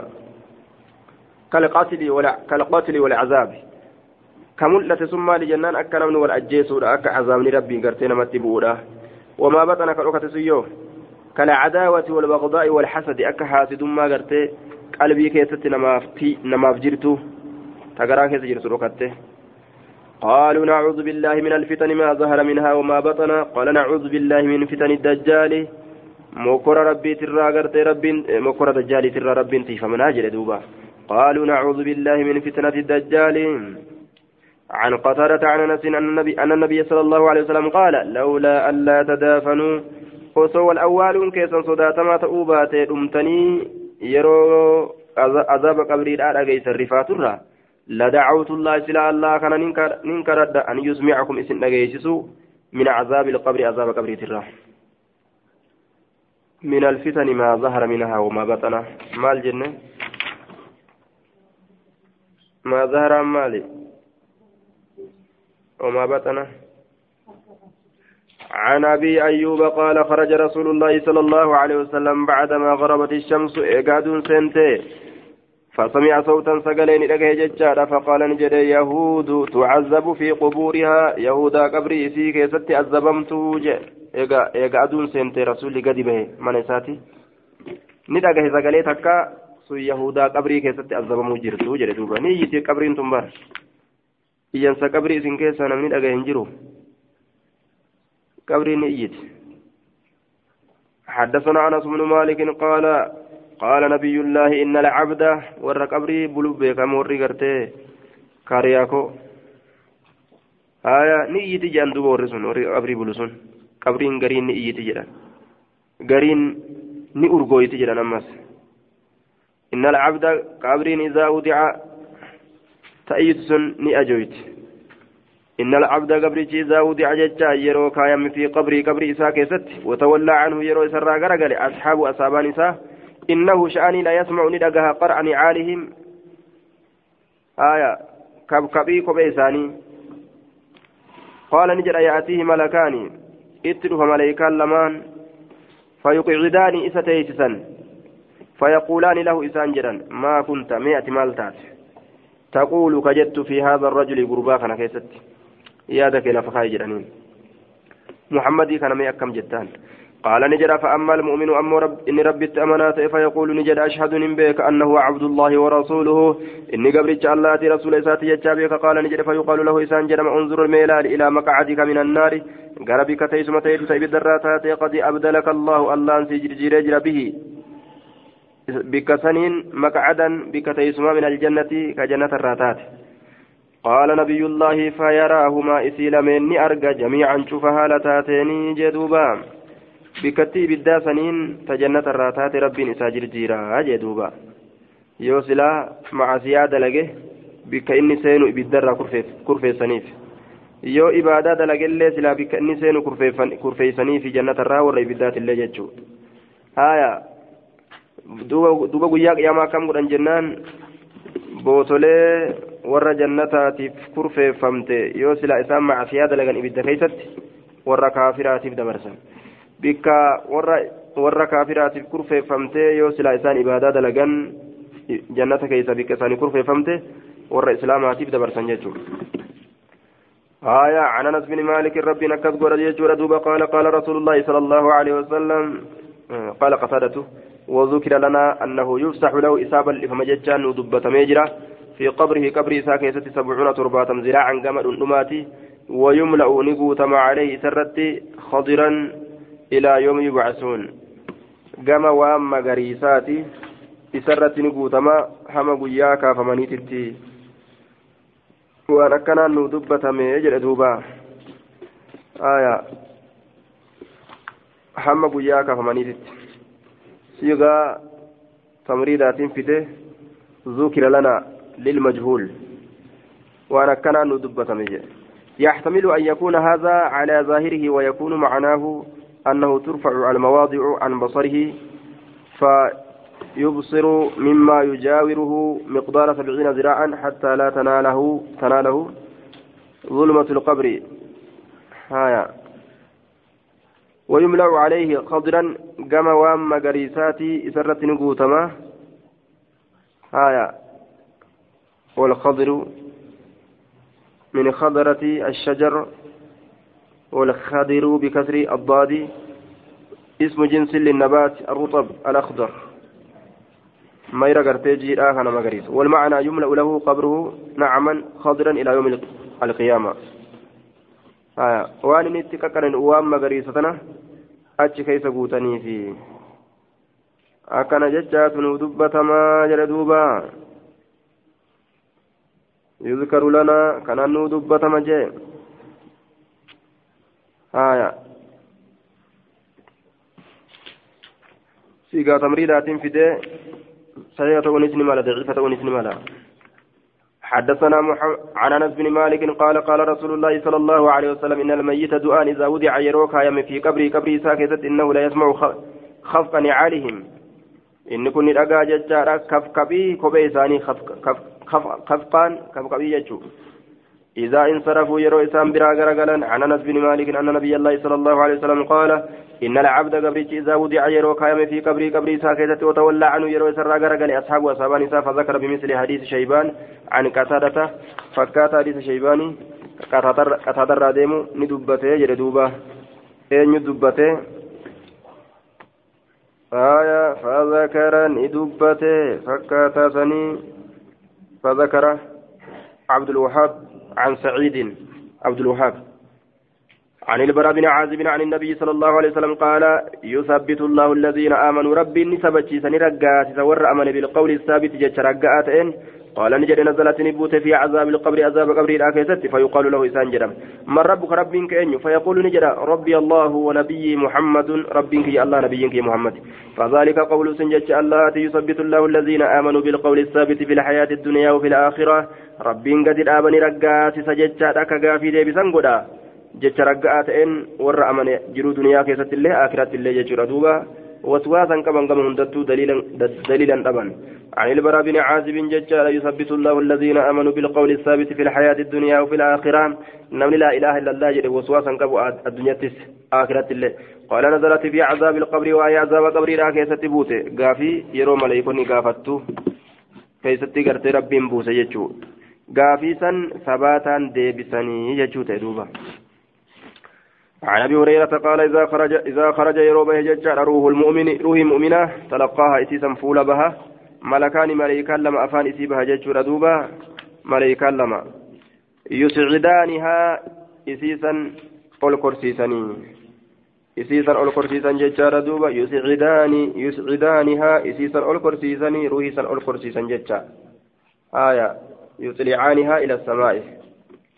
كالقاتل والعذاب كملة ثم لجنان أكل من والأجيسود أك عذابني ربي قرتين متبودا وما بطن كالوكة سيو كالعداوة والبغضاء والحسد أك حاسد ما قرتي قلبي كيست نماف جرتو تقرا كيس جرتو ركته قالوا نعوذ بالله من الفتن ما ظهر منها وما بطن قال نعوذ بالله من فتن الدجال مكر ربي ترى قرتي ربي مكر دجالي ترى ربي انتي فمن أجل دوبا قالوا نعوذ بالله من فتنة الدجال عن قتادة عن أنس أن النبي صلى الله عليه وسلم قال لولا ألا تدافنوا وسوى الأول كيسا صداتما تؤبات أمتني يرو عذاب قبري الآن أجيس الرفاترة لدعوت الله سلا الله كان ننكر أن يسمعكم إسن أجيسسوا من عذاب القبر عذاب قبري ترى من الفتن ما ظهر منها وما بطن ما الجنة ما ظهر مالي وما بطن عن أبي أيوب قال خرج رسول الله صلى الله عليه وسلم بعدما غربت الشمس إيقاد سنتي فسمع صوتا سقلين لك ججارة فقال نجد يهود تعذب في قبورها يهودا قبري سيك ست عذبمت إيقاد سنتي رسول قد به من ساتي ندق سقلين تكا سو يهودا قبري كيست عذبمو جرتو جرتو نيجي قبرين تنبر إيانسا قبري إسن كيسا نمني أغا هنجرو قبري نئيت حدثنا أنس بن مالك قال نبي الله إن العبد ور قبري بلوبي كموري قرتي كارياكو نئيت جاندو ورسون قبري بلوسون قبرين قرين نئيت جدا قرين نئرقويت جدا نمس إن العبد قبرين إذا وضع تأيدسن نأجويت إن العبد قبري إذا وضع ججا يرو كايم في قبري إساء كيست وتولى عنه يرو إسرى قرقل أصحاب أصابان إساء إنه شأني لا يسمع ندقها قرع نعالهم كبكبي كبيساني قال نجد يأتيه ملكان اتلها ملائكان لمان فيقعدان إساتيسسا فيقولان له إسان جدا ما كنت مئة مالتات تقول كجدت في هذا الرجل قرباكنا كيست يادك إلى فخاي جرانين محمدي كان مي أكم جدان قال نجد فأما المؤمن أما إن ربي التأمنات فيقول نجد أشهد بك أنه عبد الله ورسوله إني قبرت الله رسول إساتي يجابك قال نجد فيقال له إسان جرم انظر الميلاد إلى مقعدك من النار قربك تيسم تيد سيب الدراتات قد أبدلك الله أنسي جرجر به بكسنين مقعدا بكتيسما من الجنة كجنة الراتات قال نبي الله فيراهما إسيل مني أرجى جميعا شوفها لتاتيني جدوبا بكتي بدا سنين تجنة الراتات ربي إساجر جيرا جدوبا يوصلا مع سيادة لقه بك إني سينو إبدر كرفي سنيف يو إبادة لقه اللي سلا بك إني سينو كرفي سنيف جنة الراور إبدات اللي جتشو آية دوبا قياق يا ما كم قرن جنان بوتولي ورا جنتاتيف كرفي فمتي يو سلا إسام مع سيادة لقه إبدا كيست ورا كافراتيف دبرسن بك ورا كافراتيف كرفي فمتي يو سلا إسان إبادة لقن جنة كيسا بك إسان كرفي فمتي ورا إسلاماتيف دبرسن جتشو آية عن أنس بن مالك ربي نكت قرد يجور دوبا قال رسول الله صلى الله عليه وسلم قال قتادته وذكر لنا أنه يفسح له إصابا فمججان ودبة ميجرة في قبره قبر ساكيسة 70 تربة زراعا قمر نماتي ويملأ نقوتما عليه سرتي خضرا إلى يوم يبعثون قام وام غريساتي سرتي نقوتما حما قياكا فمنيتتي وأنا كان ندبة ميجر دوبا آية حما قياكا فمنيتتي صيغة تمريدات فته ذكر لنا للمجهول وأنا كان ندبة ميجر يحتمل أن يكون هذا على ظاهره ويكون معناه أنه ترفع المواضع عن بصره فيبصر مما يجاوره مقدار 70 ذراعا حتى لا تناله ظلمة القبر هايا ويملأ عليه خضرا كما وام قريساتي إسرة نقوتما هايا والخضر من خضرة الشجر والخضر بكسر الضاد اسم جنس للنبات الرطب الأخضر ما يرقرتي جيرا كان مغريس والمعنى يملأ له قبره نعما خضرا إلى يوم القيامة وأن نتككرن وام مغريستنا أتش كيس قوتني في أكن ججات ندبة ما جردوبا يذكر لنا كان ندبة مجي سيقا تمريدات فدي صحيحة ونسن مالا ضعيفة ونسن مالا حدثنا عن انس بن مالك قال رسول الله صلى الله عليه وسلم ان الميت دعاء اذا وضع يروك يم في قبري ساكتت انه لا يسمع خفق نعالهم ان كن رغا ججارا كفكبي كوبيساني خفقان كفكبي يجو إذا انصرفوا يروا إسام برا غرغلا عن أنس بن مالك أن نبي الله صلى الله عليه وسلم قال إن العبد قبري إذا وضع يروا كايم في قبري ساكتة وتولى عنه يروا سرا غرغلا أصحاب وأصحاب نساء فذكر بمثل حديث شيبان عن قتادة فكات حديث شيباني قتادة راديمو ندبته جردوبة ندبته آية فذكر ندبته فكات سني فذكر عبد الوهاب عن سعيد عبد الوهاب عن البراء بن عازب عن النبي صلى الله عليه وسلم قال يثبت الله الذين آمنوا ربي نسبت سنرقات سور أمن بالقول الثابت جت رقات قال نجد نزلت نبوت في عذاب القبر عذاب قبر الآكست فيقال له إسان جرم من ربك ربك أن فيقول نجد ربي الله ونبي محمد ربك يا الله نبيك يا محمد فذلك قول سنجت الله يثبت الله الذين آمنوا بالقول الثابت في الحياة الدنيا وفي الآخرة ربين قد آمن رقات سجت ركا في دي بسنقدا جت رقات ور أمن جرو دنيا كيست الله آخرة الله جت ردوبا وسواسا كمن كم هندتو دليلا طبعا عن البراء بن عازب ججال يثبت الله الذين امنوا بالقول الثابت في الحياه الدنيا وفي الاخره نمن لا اله الا الله جل وسواسا كبو الدنيا تس اخره الله قال نزلت في عذاب القبر وهي عذاب قبر لا كيست بوته غافي يرو ملائكوني غافتو كيست غرت ربين بوسه يجو غافي سن ثباتان ديبسني يجو تدوبا عن ابي هريره قال اذا خرج يروبه ججار روح المؤمنه تلقاها اسيسا فول بها ملكان ملائكان لما افان اسيبها ججور دوبا ملائكان لما يسعدانها اسيسا الكرسيسا ججار دوبا يسعدانها اسيسا الكرسيسا روحيسا الكرسيسا ججا يطلعانها الى السماء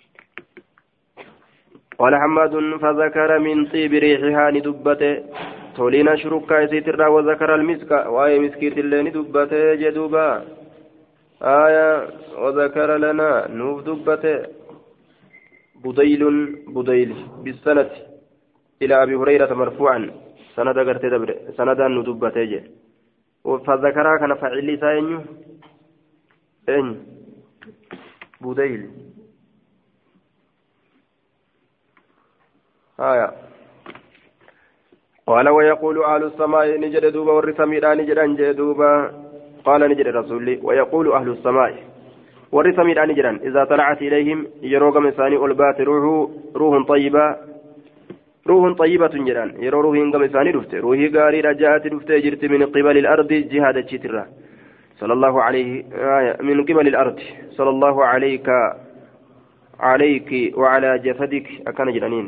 قال حماد فذكر من طيب ريحها ندبته تولينا شركا يسيتر وذكر المسك وآية مسكيت اللين دبته جدوبا آية وذكر لنا نوف دبته بديل بالسنة إلى أبي هريرة مرفوعا سند قرت دبر سندا ندبته جه فذكرها كان فعل ساينيو إن بديل آية قال ويقول أهل السماء نجد دوبا والرسمير نجد أنجد دوبا قال نجد رسولي ويقول أهل السماء والرسمير نجد إذا طلعت إليهم يروق مساني ألبات روح طيبة جدا يرو روح مساني رفت روحي قاري رجعت رفت جرت من قبل الأرض جهاد الشترة صلى الله عليه من قبل الأرض صلى الله عليك وعلى جسدك أكان جنانين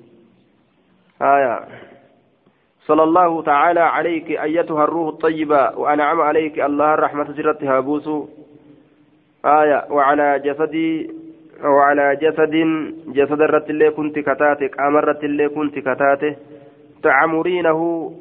صلى الله تعالى عليك أيتها الروح الطيبة وأنعم عليك الله الرحمة سرتها بوسو وعلى جسد الرت اللي كنت كتاتك أمرت اللي كنت كتاته تعمرينه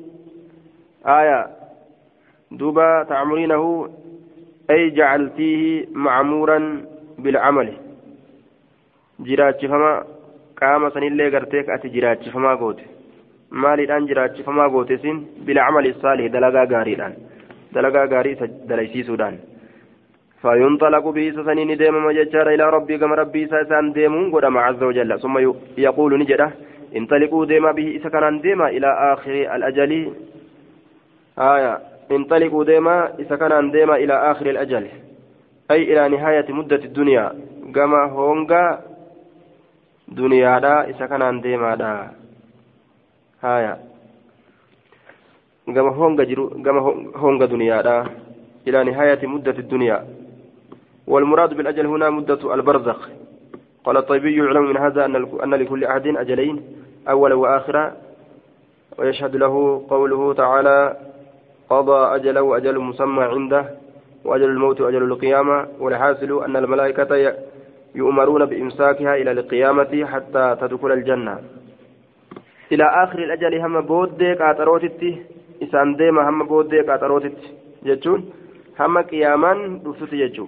دوبا تعمرينه أي جعلتيه معمورا بالعمل جراج فما قام سن اللي قرتك أتي جراج فما قوت maaliidhaan jiraachifamaa gootesin bilcamali saalih dalagaa gaarii dalaysiisuudhaan فينطلق به سنين ديما مججار إلى ربي كما ربي سان ديمون قدام عز وجل ثم يقول نجده انطلقوا ديما به إسكان ديما إلى آخر الأجل انطلقوا ديما إسكان ديما إلى آخر الأجل أي إلى نهاية مدة الدنيا كما هونغا دنيا دا إسكان ديما دا كما هونغا دنيا دا إلى نهاية مدة الدنيا والمراد بالأجل هنا مدة البرزخ قال الطيبي يعلم من هذا أن لكل أحد أجلين أول وآخر ويشهد له قوله تعالى قضى أجله وأجل مسمى عنده وأجل الموت وأجل القيامة والحاصل أن الملائكة يؤمرون بإمساكها إلى القيامة حتى تدخل الجنة إلى آخر الأجل هم بودك أتروتتي إسان ديما هم بودك أتروتتي جتون هم قيامان دفتي جتون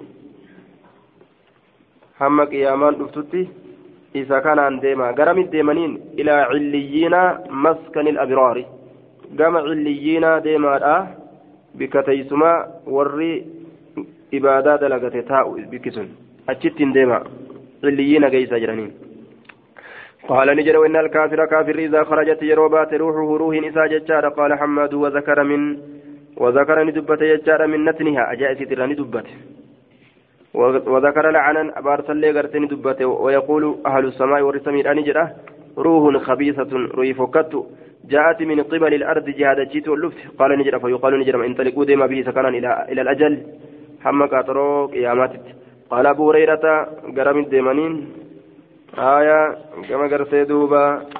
هم قيامان دفتي إذا كان عن ديما قرم الديمانين إلى عليين مسكن الأبرار قام عليين ديما بكتيسما وري إبادات لقتتاء بكسن أجتين ديما عليين قيسا جرانين قال نجر وإن الكافر كافر إذا خرجت يروبات روحه روح إسا ججار قال حماد وذكر ندبت ججار من نتنها أجائس ترى ندبت وذكر لعنا أبارس اللي قرت ندبت ويقول أهل السماء والرسمين أنجرة روح خبيثة روح فكت جاءت من قبل الأرض جهاد الجيت واللفت قال نجر فيقال نجر إن تلقوا ديما به سكنا إلى الأجل حمك أتروك ياماتت قال أبو هريرة قرم الديمانين كما قرت دوبا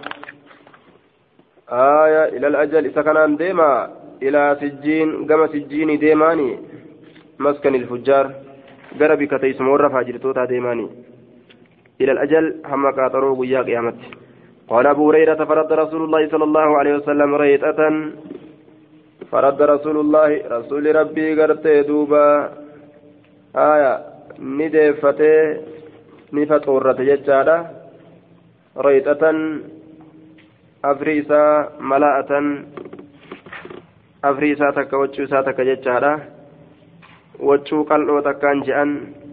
إلى الأجل سكنان ديما إلى سجين كما سجين ديماني مسكن الفجار قرب كتيس مورة فاجرتوتا ديماني إلى الأجل هم كاترو ويا قيامت قال أبو هريرة فرد رسول الله صلى الله عليه وسلم ريتة فرد رسول ربي قرت دوبا ندفته نفتورة ججارة ريتة أفريسا ملاءة أفريسا تك وجوسا تك ججارة وجو قلو تكان جأن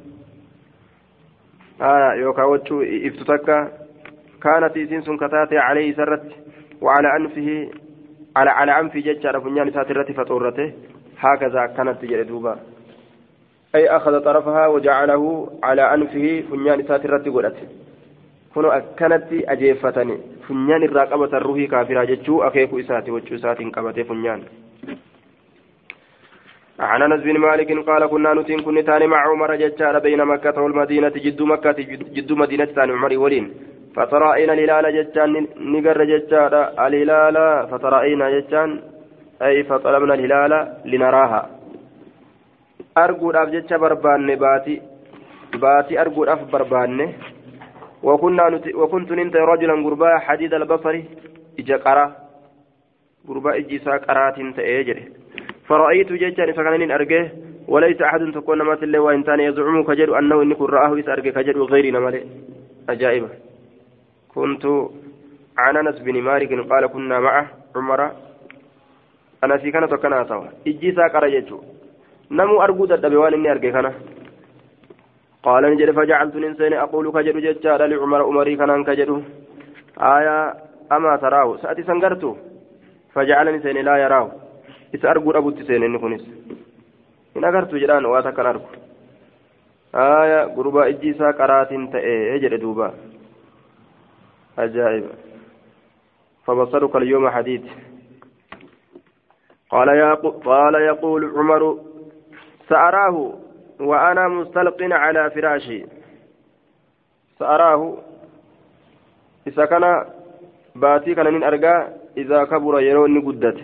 يوكا وجو إفتتك كانت إسنس كتاتي عليه سرت وعلى أنفه على أنف ججارة فنيان ساترة فتورته هكذا كانت جلدوبا أي أخذ طرفها وجعله على أنفه فنيان ساترة قلت كنو أكنت أجيفتني فنيان الراقبة الروحي كافرة جتشو أخيكو إساتي وجو ساتين قبتي فنيان عن أنس بن مالك قال كنا نتين كنتان مع عمر جتشار بين مكة والمدينة جد مدينة تان عمر ولين فترأينا الهلال جتشان نقر جتشار الهلال فترأينا جتشان أي فطلبنا الهلال لنراها arguudhaaf jecha barbaanne baatii arguudhaaf barbaanne wakuntu ninte rajulan gurbaa xadiida albasari ija qara غربا إجيسا قرات تأجر فرأيت جيشان فكان أرجه وليس أحد تكون ما تلي وإنسان يزعم كجر أنه إني كن رآه يسأرجه كجر وغيري نمالي أجائب كنت عن أنس بن مالك قال كنا معه عمر أنا في كانت وكنا سوا إجيسا قرجته نمو أرجو الدبوان إني أرجه كنا قال نجد فجعلت الإنسان أقول كجر ججار لعمر أمري كان كجر آية أما تراه سأتي سنقرته فجعلني سين لا يراه إذا أرجو أبو تسين إن كنس إن أقرت جران واتكن أرجو آية قربا إجيسا قرات تأي أجر دوبا أجائب فبصرك اليوم حديد قال يقول عمر سأراه وأنا مستلق على فراشي سأراه إذا كان باتي كان من أرجع إذا كبر يروني قدت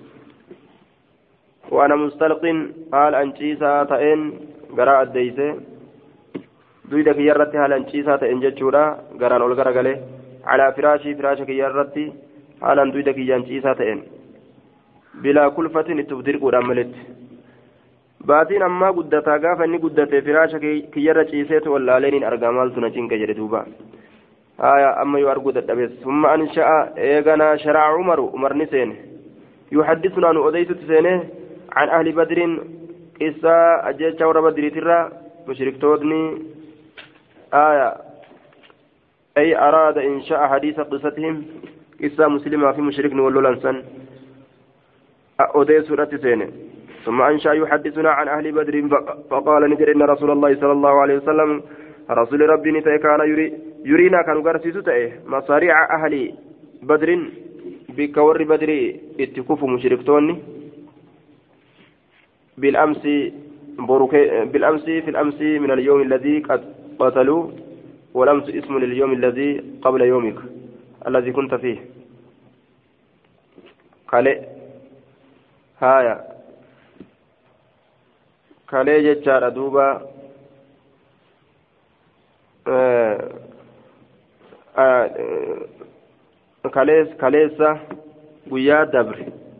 وأنا مستلق قال أنشيسا تأين قراءة ديسة دويدك يرتي هل أنشيسا تأين جتشورا قران أولغر قاله على فراشك يرتي هل أن دويدك ينشيسا تأين بلا كلفة تبدر قرآن ملت baatiin ammaa guddataa gaafa inni guddate firaasha kiyyarra ciiseetu wallaaleen argaa maaltu na cinqa jedhe duuba haya amma yoo arguu dadhabees summa ansha'a eeganaa sharaa umarni seene yuhaddisuna nu odeysutti seene can ahli badrin qissaa ajjecha warra badriitirra mushriktootni haya ay araada insha'a hadiisa qissatihim qissaa muslimaa fi mushrikni wallolansan odeysuudhatti seene ثم أنشأ يحدثنا عن أهل بدر فقال نجر إن رسول الله صلى الله عليه وسلم رسول ربي نتأي كان يرينا كان قرسيس تأي مصاريع أهل بدر بكور بدر اتكف مشركتوني بالأمس في الأمس من اليوم الذي قد قتلوا والأمس اسم لليوم الذي قبل يومك الذي كنت فيه قال هايا kalee jechaadha duuba kaleessa guyyaa dabre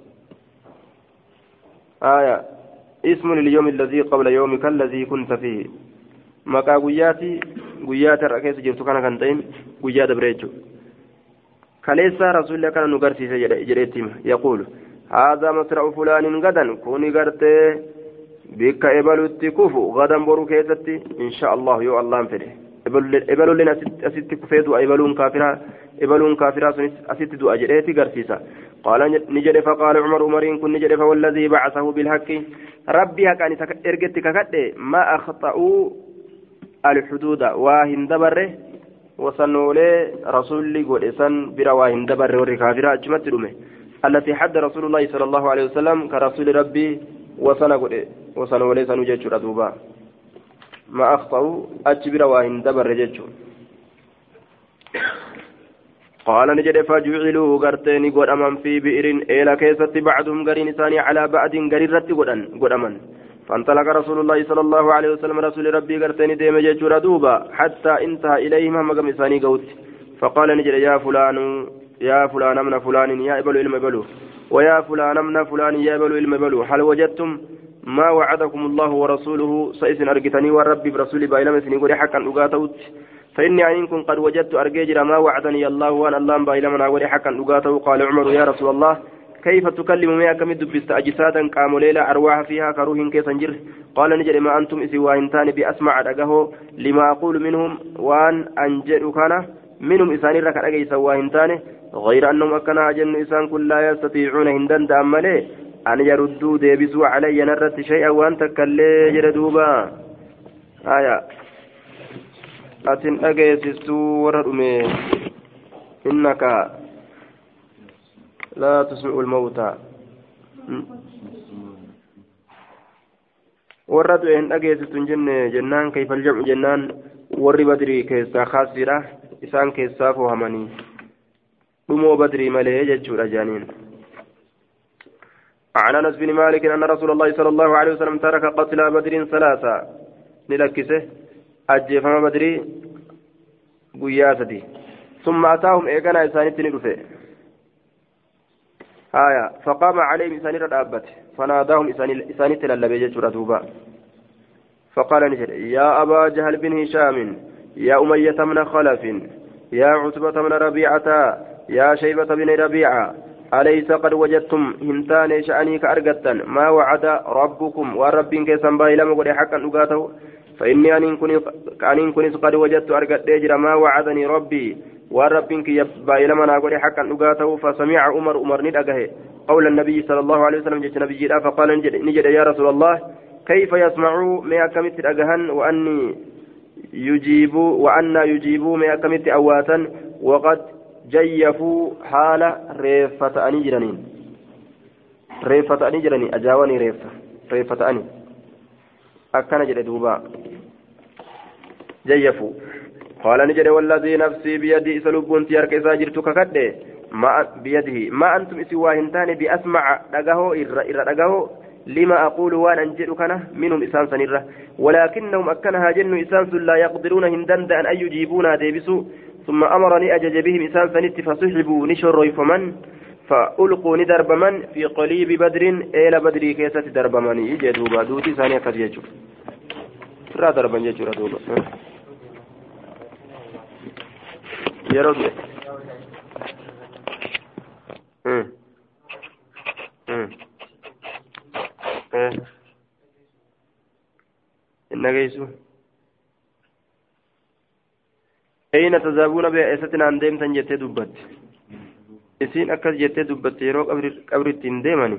aya اسم لليوم الذي قبل يومك الذي كنت فيه مكا guyyaati har'a keessa jirtu kana kan ta'in guyyaa dabre jechuudha kaleessa rasuulli kana nu garsiise jedheetti hima yaquulu هذا مسرع فلان غدا كوني غرتي بك إبلوتي كفو غدا برو كيستي إن شاء الله يو الله انفره إبلو لنا أسيت كفيدو إبلون كافرا أسيت دو أجريتي غرسيسا قال نجد فقال عمرين كن نجد فوالذي بعثه بالحق ربي هكاني إرقتك كده ما أخطأوا الحدود واهن دبره وصنولي رسولي قول إسان برا واهن دبره وركافرا أجمت رمه التي حد رسول الله صلى الله عليه وسلم كرسول ربي وصل وليس نجد ردوبا ما أخطأوا أجبر واهن دبر رجج قال نجد فجعلوا قرتين قد أمام في بئر إلى كيسة بعضهم قرين ثاني على بعد قرين رت قد أمن فانطلق رسول الله صلى الله عليه وسلم رسول ربي قرتين ديم جج ردوبا حتى انتهى إليهم مقام ثاني قوت فقال نجد يا فلان من فلان يا إبلو إلم إبلو ويا فلان من فلان يا إبلو إلم إبلو هل وجدتم ما وعدكم الله ورسوله سيسن أرقتني والرب برسولي بايلم سنقول حقا أقاتوت فإني عنكم قد وجدت أرقيجر ما وعدني الله وأن الله بايلمنا ولي حقا أقاتو قال عمر يا رسول الله كيف تكلم مياك مد بستأجساتا قام ليلة أرواح فيها كروه كيسنجر قال نجري ما أنتم إسواهنتان بأسمع أدقه لما أقول منهم وأن أنجر كان منهم إساني ركا أجي سواهنتان غير أنهم أكنا أجن إسان كل لا يستطيعون هندن دامله أن يردوا ديبسوا علي نرت شيئا وأنت كاللي جردوبا آية أتن أجيسسوا ورمي إنك لا تسمع الموتى ورد إن أجيسسوا جنان كيف الجمع جنان ور بدري كيسا خاسرة إسان كيسا فهمني دمو بدري مليه جتشور جانين عن انس بن مالك ان رسول الله صلى الله عليه وسلم ترك قتل بدر ثلاثه نلكسه اجفم بدري قياستي ثم اتاهم ايقنا انسانيت ندفه فقام عليهم إساني ردابت فناداهم إساني تلالبي جيشورا دوبا فقال نجد يا أبا جهل بن هشام يا أمية من خلف يا عتبة من ربيعة يا شيبة بن ربيعة أليس قد وجدتم هنتان شأني كأرقتا ما وعد ربكم ورب كيسان باي لم يقل حقا أقاته فإني أن كنت قد وجدت أرقت يجرى ما وعدني ربي ورب باي لم يقل حقا أقاته فسمع عمر ندقه قول النبي صلى الله عليه وسلم جئت نبي جدا فقال نجد يا رسول الله كيف يسمعوا ما كمت أجهن وأن يجيبوا ما كمت أواتا وقد جيفوا حال ريفة أني جرانين أجاوني ريفة أني أكن جد دوبا جيفوا قال نجد والذي نفسي بيدي سلبون تيارك إذا جرتك كده ما بيده ما أنتم سواهنتان بأسمع رقه إر لما أقول وأنا أنجلكنا منهم إسان سنرة ولكنهم أكنها جن إسان لا يقدرون هندند أن يجيبونا ديبسوا ثم أمرني أجج بهم إسان سنت فصحبوا نشر فمن فألقوا ندرب من في قليب بدر إلى بدر كيسة درب من يجدوا بادوتي ثانية قد يجوا را دربا يجوا ردوبا يرد النجيسو أين تذهبون بأساتنا عن ديم تنجت دبت إسين أكل جت دبت يروق قبر التندمني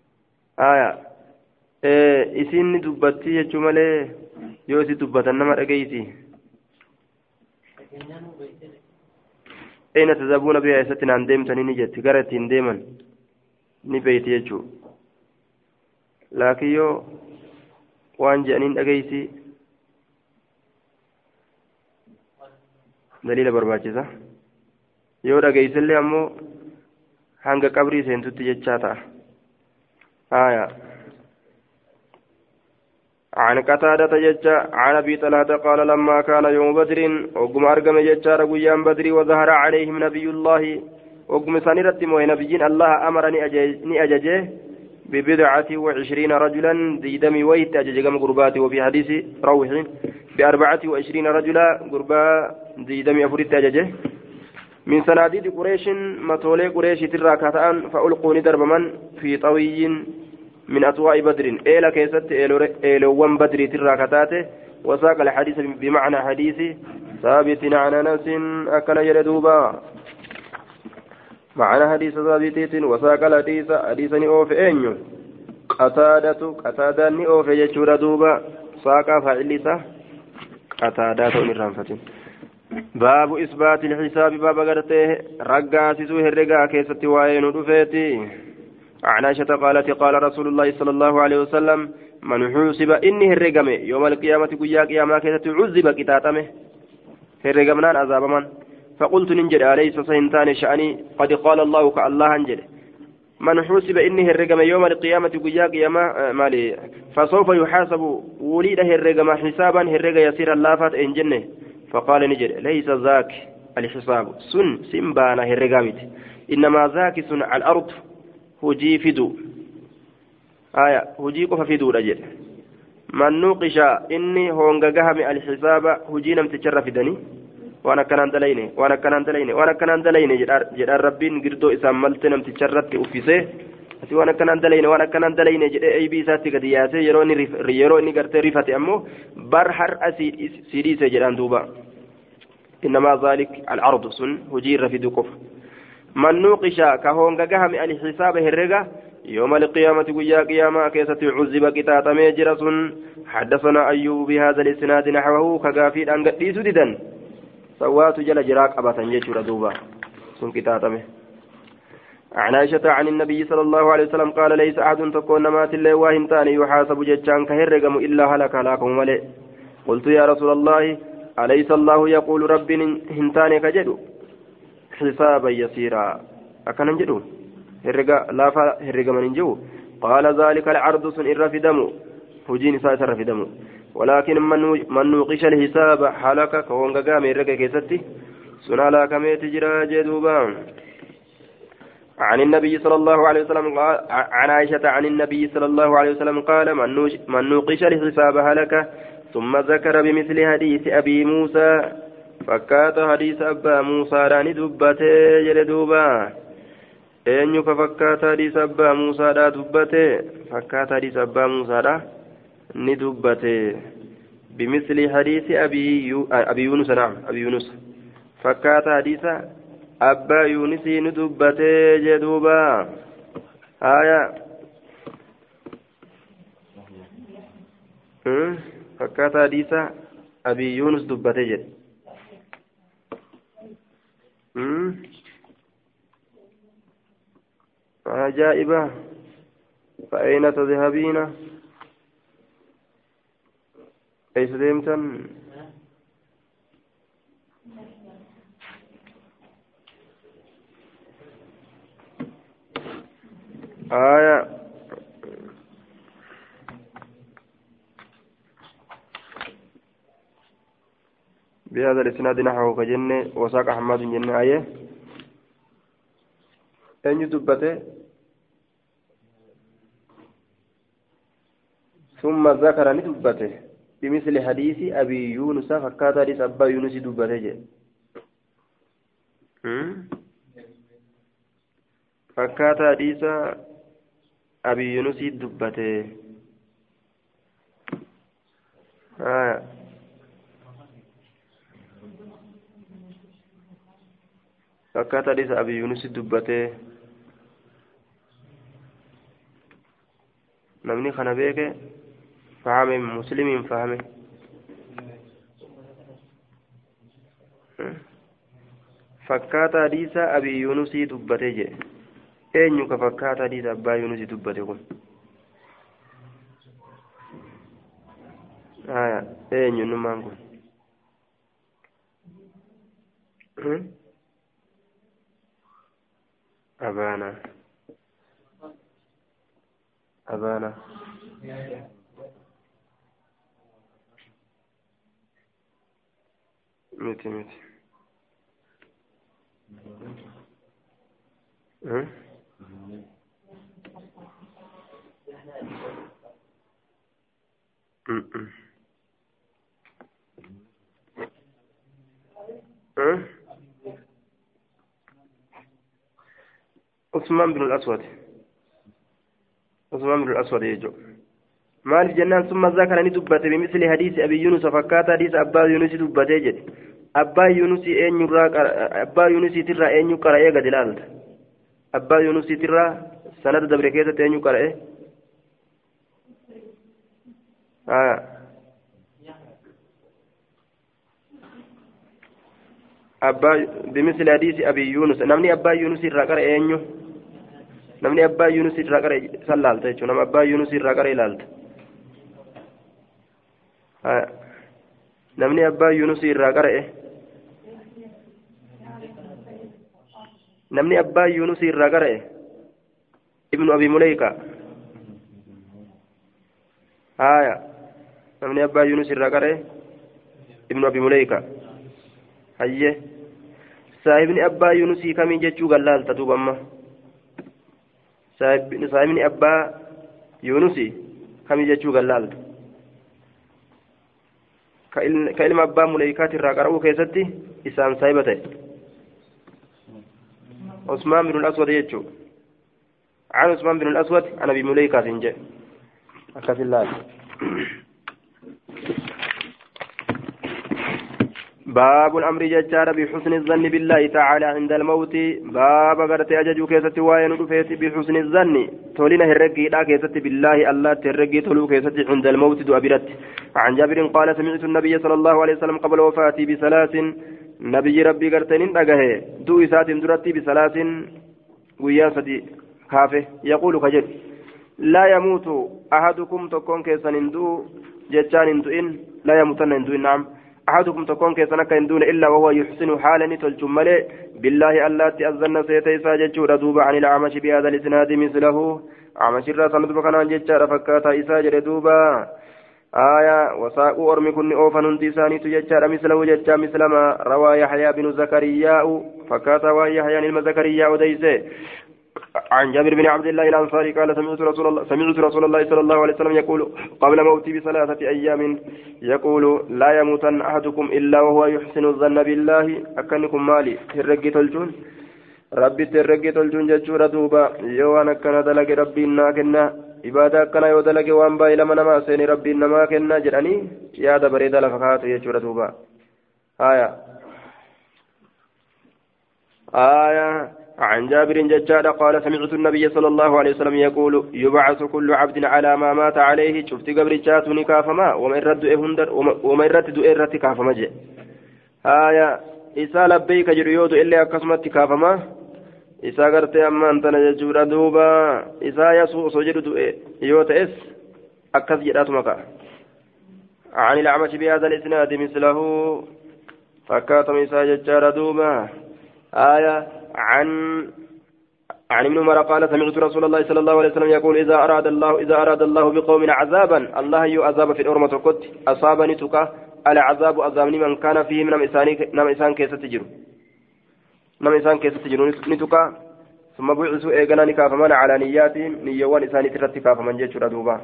إسين دبت يجمله يوسي دبت النمر أجيسي أين تذهبون بأساتنا عن ديم تنجت قرت تندمن نبيت يجو لكن يو waan jedhaniin dhageessi daliila barbaachisa yoo dhageessillee ammoo hanga qabrii seentutti jechaa ta'a عن قتادة ججا عن أبي طلحة قال لما كان يوم بدر وقم أرقم ججا رقيان بدر وظهر عليهم نبي الله وقم سنرت نبيين الله أمرني أججه ببضعة وعشرين رجلا ديدمي ويت أججم قرباتي وفي حديث روح بأربعة وعشرين رجلا قربا ديدمي أفريت أججه من صناديد قريش مطولي قريش تراكتان فألقوني دربما في طوي من أطواء بدر إلى كيست إلوان بدر تراكتاته وساق الحديث بمعنى حديث ثابت عن أنس أكل يردوبا معنى حديث ثابت وساق الحديث حديثا أوف أنيو قتادة أوف يجور دوبا ساق فعلسة قتادة نرانفة باب إثبات الحساب باب قرته رقاسسو هرقا كيست وين دفيتي عن عائشة قالت قال رسول الله صلى الله عليه وسلم من حوسب إني هرقمه يوم القيامة قيا قياما كيست عذب كتاتمه هرقمنان عذاب فقلت ننجد أليس سينتان شأني قد قال الله كالله انجد من حوسب إني هرقم يوم القيامة قيا قياما مالي فسوف يحاسب وليد هرقم حسابا هرق يسير اللافات إنجنه فقال نجد ليس ذاك الحساب سنبانا هرقامت إنما ذاك سن على الأرض هجي فدو هجي قف فدو رجل من نوقش إني هونغاهم الحساب هجي نم تشرف دني وانا كان دليني جدار ربين قردو إسام ملتنم تشرت أفسه وانا كان دليني جد أي بيساتي قدياسي يروني قرتي رفت أمو برحر سيريسي جدان دوبا إنما ذلك العرض سن هجير في دوكف من نوقشا كهونغا قهم الحساب هرقا يوم القيامة ويا قياما كيسة عزب قطاط ميجرس حدثنا أيوب بهذا الإسناد نحوه كقافيد أن قد سددا سوات جل جراك أبا يجور دوبا سن قطاطمه عن عائشة عن النبي صلى الله عليه وسلم قال ليس أحد تكون مات الله وهنتان يحاسب ججان كهرقم إلا هلك هلاكم ملئ قلت يا رسول الله أليس الله يقول رب هنتان كجدو حسابا يسيرا أكن نجدو هرقا من نجو قال ذلك العرض سن إر دمو هجين ساسر في دمو ولكن من نوقش الحساب حالك كونغا قام إرقا كيستي سنالا كميت جرا جدوبا عن النبي صلى الله عليه وسلم قال عن عائشة عن النبي صلى الله عليه وسلم قال من نوقش الحساب هلك ثم ذكر بمثل حديث أبي موسى فكات حديث أبا موسى راني دبته جلدوبا أن فكات حديث أبا موسى را دبته فكات حديث أبا موسى را ندبته بمثل حديث أبي يونس نعم أبي يونس فكات حديث أبا يونس ندبته جدوبا آية فكات حديث أبي يونس دبته جد عجائبة فأين تذهبين أي سديمتن آية بهذا الإسناد نحوه كجنة وساق أحمد جنة آية أن يدبته ثم ذكر ندبته بمثل حديث أبي يونس فكات حديث أبا يونس دبته فكات حديث أبي يونس دبته فكات حديث أبي يونس دبته نمني خنا بيك فهم مسلم فهمه فكات حديث أبي يونس دبته أين فكات حديث أبا يونس دبته كن أين نمان كن أبانا متي عثمان بن الأسود يجو مال الجنان ثم ذكر أن دبته بمثل حديث أبي يونس فكات حديث أبا يونس دبته جد أبا يونس أن يراك أبا يونس ترى أن يقرأ قد الألت أبا يونس ترى سنة دبركيزة أن يقرأ أبا بمثل حديث أبي يونس نمني أبا يونس الرقر أنيو نمني أبا يونس الرقر سلالت يجو نم أبا يونس الرقر إلالت نمني أبا يونس الرقر نمني أبا يونس الرقر ابن أبي مليكة نمني أبا يونس الرقر ابن أبي مليكة هيه صاحبني أبا يونسي كم يجتشو قلال تتوب أما صاحبني أبا يونسي كم يجتشو قلال كلمة أبا مليكات الراقرأو كيستي إسان صاحبته عثمان بن الأسود يجتشو عن عثمان بن الأسود عن أبي مليكة سنجي أكفي الله باب الأمر ججار بحسن الظن بالله تعالى عند الموت باب قرت أججو كيست وين رفيت بحسن الظن تولينا هرقي لا كيست بالله الله ترقي تلو كيست عند الموت دو أبرت عن جابر قال سمعت النبي صلى الله عليه وسلم قبل وفاتي بثلاث نبي ربي قرتنين أجه دو إسات درتي بثلاث وياسدي كافه يقول كجد لا يموت أحدكم تكون كيسن دو ججان دو لا يموتن دو نعم أحدكم تكون كيسنك دون إلا وهو يحسن حالا تلجمل بالله ألا تأذن سيتيسا ججور دوب عن الأعمش بهذا الإسناد مثله أعمش الرسول بكنا ججار فكاتا إسا جردوبا آية وساق أرمي كن أوفن انتساني تججار مثله ججار مثل ما روى يحيى بن زكريا فكاتا ويحيى بن زكريا ديسي عن جابر بن عبد الله الأنصاري قال سمعت رسول الله صلى الله عليه وسلم يقول قبل موتي بثلاثة أيام يقول لا يموتن أحدكم إلا وهو يحسن الظن بالله أكنكم مالي ترقي تلجون ربي ترقي تلجون ججورة دوبا يوانا كان دلق ربي ناكنا إبادة كان يودلق وانبا إلى من ما سيني ربي نما كنا جراني يا دبريد لفقات ججورة دوبا آية عن جابر ججاد قال سمعت النبي صلى الله عليه وسلم يقول يبعث كل عبد على ما مات عليه شفت قبر جات نكافما ومن رد إرت كافما جي آية إسا لبيك جريود إلا أقسمت كافما إسا قرت أما أنت نججور دوبا إسا يسوء سجد يوت إس أكس جرات مكا عن الأعمش بهذا الإسناد مثله فكاتم إسا ججار دوبا آية عن ابن عمر قال سمعت رسول الله صلى الله عليه وسلم يقول إذا أراد الله بقوم عذابا الله يعذب في الأرمة قد أصابني تكا العذاب أذابني من كان فيه من إسان كيس تجر نتكا ثم بعثوا إيقنا نكافمان على نياتهم نيوان إساني ترتكا فمن جيشر دوبا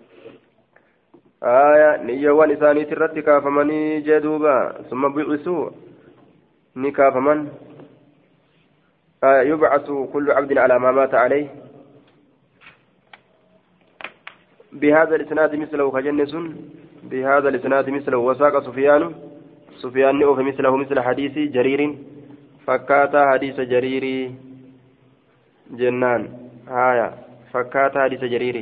نيوان إساني ترتكا فمن جدوبا ثم بعثوا نكافمان يبعث كل عبد على ما مات عليه بهذا الإسناد مثله كجنس بهذا الإسناد مثله وساق سفيان نؤف مثله مثل حديث جرير فكاتا حديث جرير جنان فكاتا حديث جرير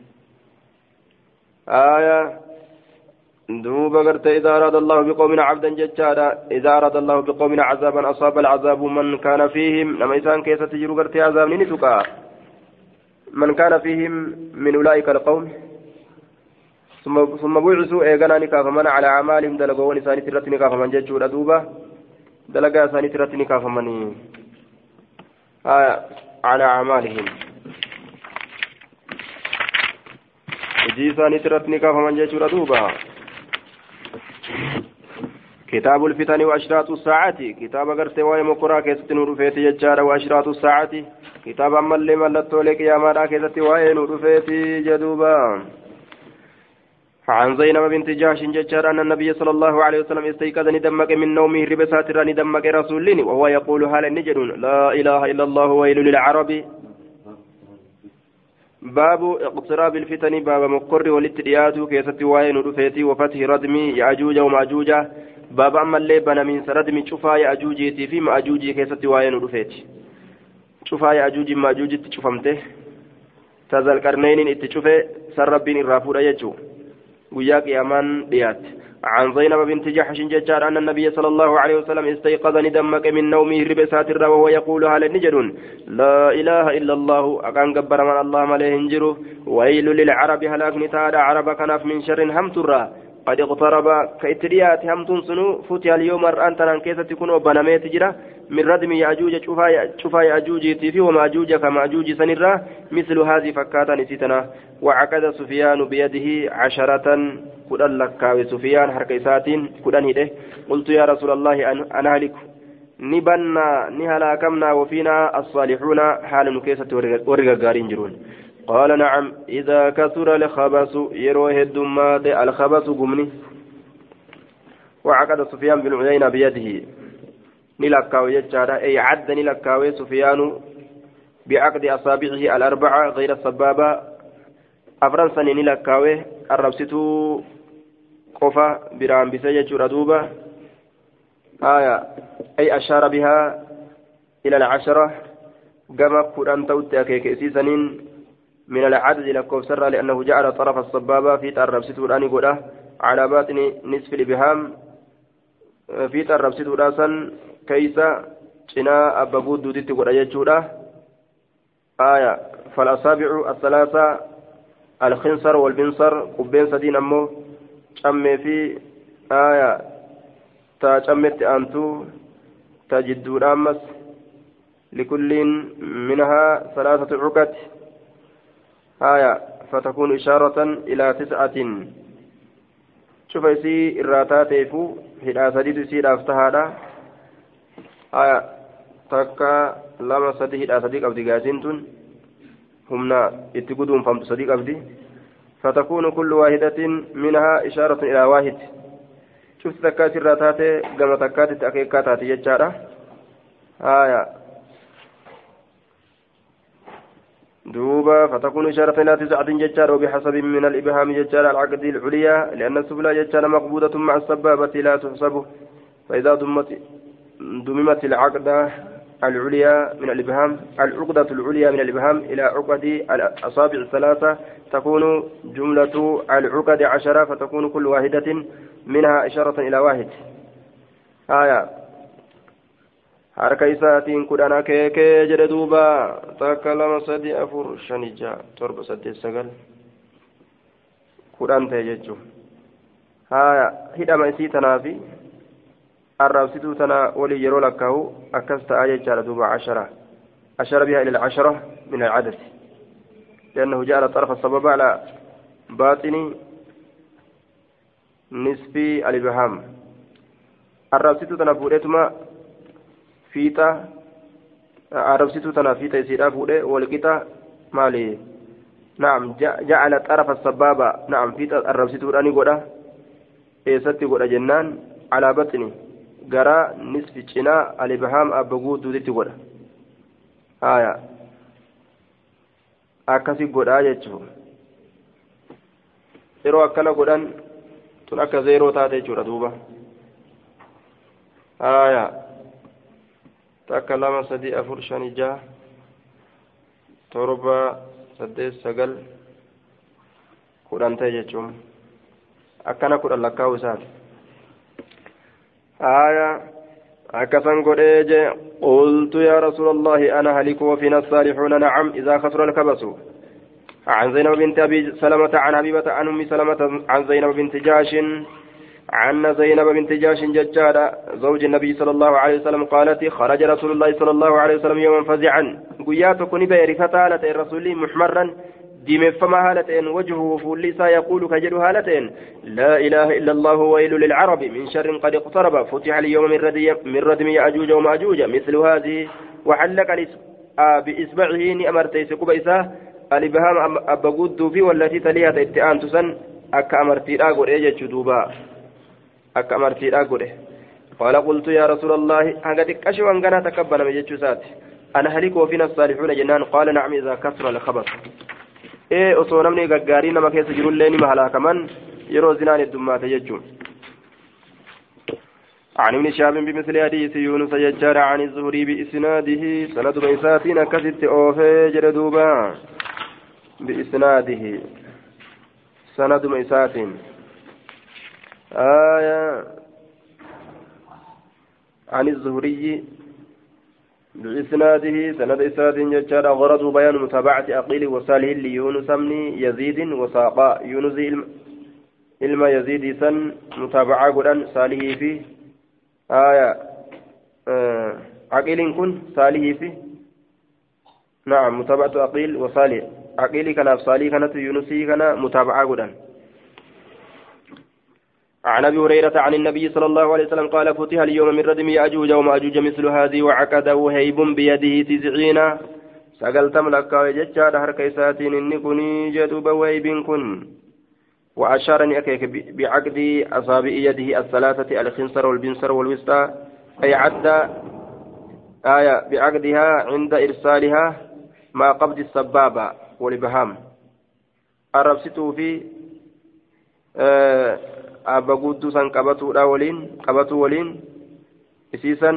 دوبا قرت إذا أراد الله بقوم عبدا ججادا إذا أراد الله بقوم عذابا أصاب العذاب من كان فيهم لما إنسان كيف تجر قرت عذاب نتكا من كان فيهم من أولئك القوم ثم بعثوا إيغانا نكاف من على أعمالهم دلقوا ونسان ترت نكاف من ججور دوبا دلقا سان ترت نكاف من على أعمالهم جيسان ترت نكاف من ججور دوبا كتاب الفتن وأشراط الساعة كتاب قرت واي مقرا كيست نور فيت ججار وأشراط الساعة كتاب أما اللي ملت لك يا مالا كيست واي نور فيت جدوبا عن زينب بنت جاش ججار أن النبي صلى الله عليه وسلم استيقظ ندمك من نومه ربسات ندمك رسول وهو يقول هل نجدون لا إله إلا الله ويل للعرب باب اقتراب الفتن باب مقر والاتديات كيست واي نور فيت وفتح ردم يأجوج ومأجوج باب أما اللي بنا من سردم شوفا يأجوجي في مأجوجي كيست واي نور فيت شوفا يأجوج مأجوج تشوفمته تزال قرنين اتشوفه سربين الرافور يجو وياك يامان ديات عن زينب بنت جحش ججار أن النبي صلى الله عليه وسلم استيقظ ندمك من نومه ربسات وهو يقول هل نجد لا إله إلا الله أكان قبر من الله مليه انجره ويل للعرب هلاك نتاد عرب كناف من شر هم ترى قد اقترب كإتريات هم تنسنو فتي اليوم أنتنا كيف تكون بنميت جرا من ردم يأجوج شفا يأجوج تيفي ومأجوج كمأجوج سنرا مثل هذه فكاتا نسيتنا وعقد سفيان بيده 10 كدن لكاوي سفيان حركيسات كدن هده قلت يا رسول الله أنا هلك نبنا نهلاكمنا وفينا الصالحون حال نكيسة ورقارين جرون قال نعم إذا كثر الخبث يروه الدمات الخبث قمني وعقد سفيان بن عيينة بيده نلكاوي يجارة أي عد نلكاوي سفيان بعقد أصابعه 4 غير السبابة أفرنسا نلكاوي الربستو قفا برام بسجج ردوبة أي أشار بها إلى 10 كما قرآن توتي كيسي سنين من العدد لكوف سر لأنه جعل طرف الصبابة في ترب ستوراني قوله على باطن نصف الإبهام في ترب ستوراسا كيسا شنا أبابود دودت قوله يجوله فالأصابع 3 الخنصر والبنصر قبين سدين أمو شمي في تشمت أنتو تجدون أمس لكل منها 3 عقد فتكون إشارة إلى 9 شوف يسي الراتات يفو هدا سديد يسير أفتهادا تكا لما سدي هدا سديك أبدي قاسنتون همنا اتقدون فهمت صديق أبدي فتكون كل واحدة منها إشارة إلى واحد شفت تكات الراتات قام تكات تأكيكات يجارة آية دوبا فتكون إشارة إلى 9 ججار وبحسب من الإبهام ججار العقد العليا لأن السفلى ججار مقبوضة مع السبابة لا تحسب فإذا ضممت العقدة العليا من الإبهام العقدة العليا من الإبهام إلى عقد الأصابع الثلاثة تكون جملة العقد 10 فتكون كل واحدة منها إشارة إلى واحد آية harka isaatiin kudhan akeekee jedhe duuba takka 2 3 4 5 6 7 8 9 kudhan ta'e jechuun haya hidhama isii tanaafi arraabsituu tana walii yeroo lakkaa'u akkas ta'a jechaadha duuba 10 أشار بها إلى 10 من العدد لأنه جعل طرف السبب على باطن نصف الإبهام الرابسة تنفورتما فيتا الرابسة تنفيتا يسيرا فوره والكتا مالي نعم جعل طرف السبابة نعم فيتا الرابسة راني قولا إيستي قولا جنان على بطني قرا نصف جنا الإبهام أبقود دودتي قولا آية akkasi godhaa jechuun yeroo akkana godhan tun akka zeeroo taate jechuudha duuba aya takka 2 3 4 5 6 7 8 9 kudhan ta'e jechuun akkana kudhan lakkaa'u isaati aya أكثر قريج قلت يا رسول الله أنا هلك وفينا الصالحون نعم إذا خسر الكبس عن زينب بنت أبي سلمة عن حبيبة عن أم سلمة عن زينب بنت جاش عن زينب بنت جاش ججارة زوج النبي صلى الله عليه وسلم قالت خرج رسول الله صلى الله عليه وسلم يوما فزعا قياتكني بيرفة الرسول محمرا ديم فما هالتين وجهه فوليسا يقول كجل هالتين لا إله إلا الله ويل للعرب من شر قد اقترب فتح اليوم من ردم يأجوج ومأجوج مثل هذه وحلق بإصبعه نأمرتي سكبيسا الإبهام أبقود في والتي تليها تأتيان تسن أكا أمرتي الآقر إيجا دوبا أكا أمرتي الآقر قال قلت يا رسول الله هكذا أشوى أن كان تكبر من جتشوسات أنا هلك وفينا الصالحون جنان قال نعم إذا كثر الخبر osoo namni gaggaarii nama keessa jirullee ni mahalaakaman yeroo zinaan heddummaate jechuun عن ابن شهاب بمثل حديث يونس يجار عن الزهري بإسناده سند بإساتين كست أوفي جردوبا بإسناده سند بإساتين آية عن الزهري بإسناده سند إسناد ججار غرض بيان متابعة أقيل وصالح ليونس بن يزيد وساقاء يونس علم يزيد سن متابعة قرآن صالح فيه آية عقيل كن صالح فيه نعم متابعة أقيل وصالح عقيل كان صالح كانت يونسي كان متابعة قرآن عن ابي هريره عن النبي صلى الله عليه وسلم قال فتح اليوم من ردم ياجوج وماجوج مثل هذه وعقده هيب بيده 90 سقلتم لك وجدت هر كيساتين اني كني جدوب وهيب كن واشارني اكيك بعقد اصابع يده الثلاثه الخنصر والبنصر والوسطى اي عد بعقدها عند ارسالها مع قبض السبابه والابهام الربسته في abba guutuu san qabatu waliin isiisan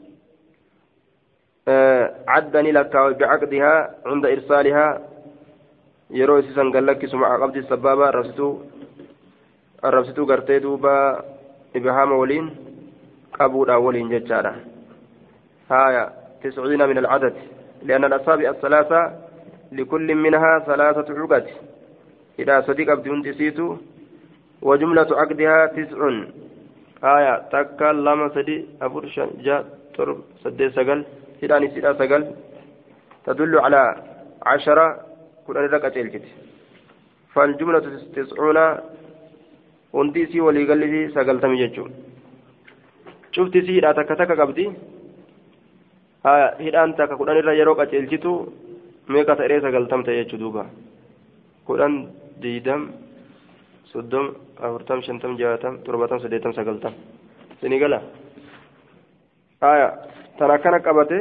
caddani lakkaawe bicaqdihaa cunda irsaalihaa yeroo isiisan gallakkisu maca qabdi sabbaaba arrabsituu gartee duuba ibhaama waliin qabuudha waliin jechaadha haya 90 من العدد لأن الأصابع الثلاثة لكل منها 3 عقد إذا صديق أبدون تسيتو وجملة عقدها 9 آية تكا لما سدي أبورشان جاء ترب سدي سقل سيداني سيدا سقل تدل على 10 كل ركعة الكت فالجملة 90 ونديسي وليقلدي سقل تمججو شفت سيدا تكا تكا قبدي آية هيدان تكا كل ركعة الكتو meeqa ta'ee sagaltam ta'e jechuu duuba kudhan diidam soddom afurtam shantam jaatam torbatam saddeetam sagaltam sinii gala aya tan akkana qabate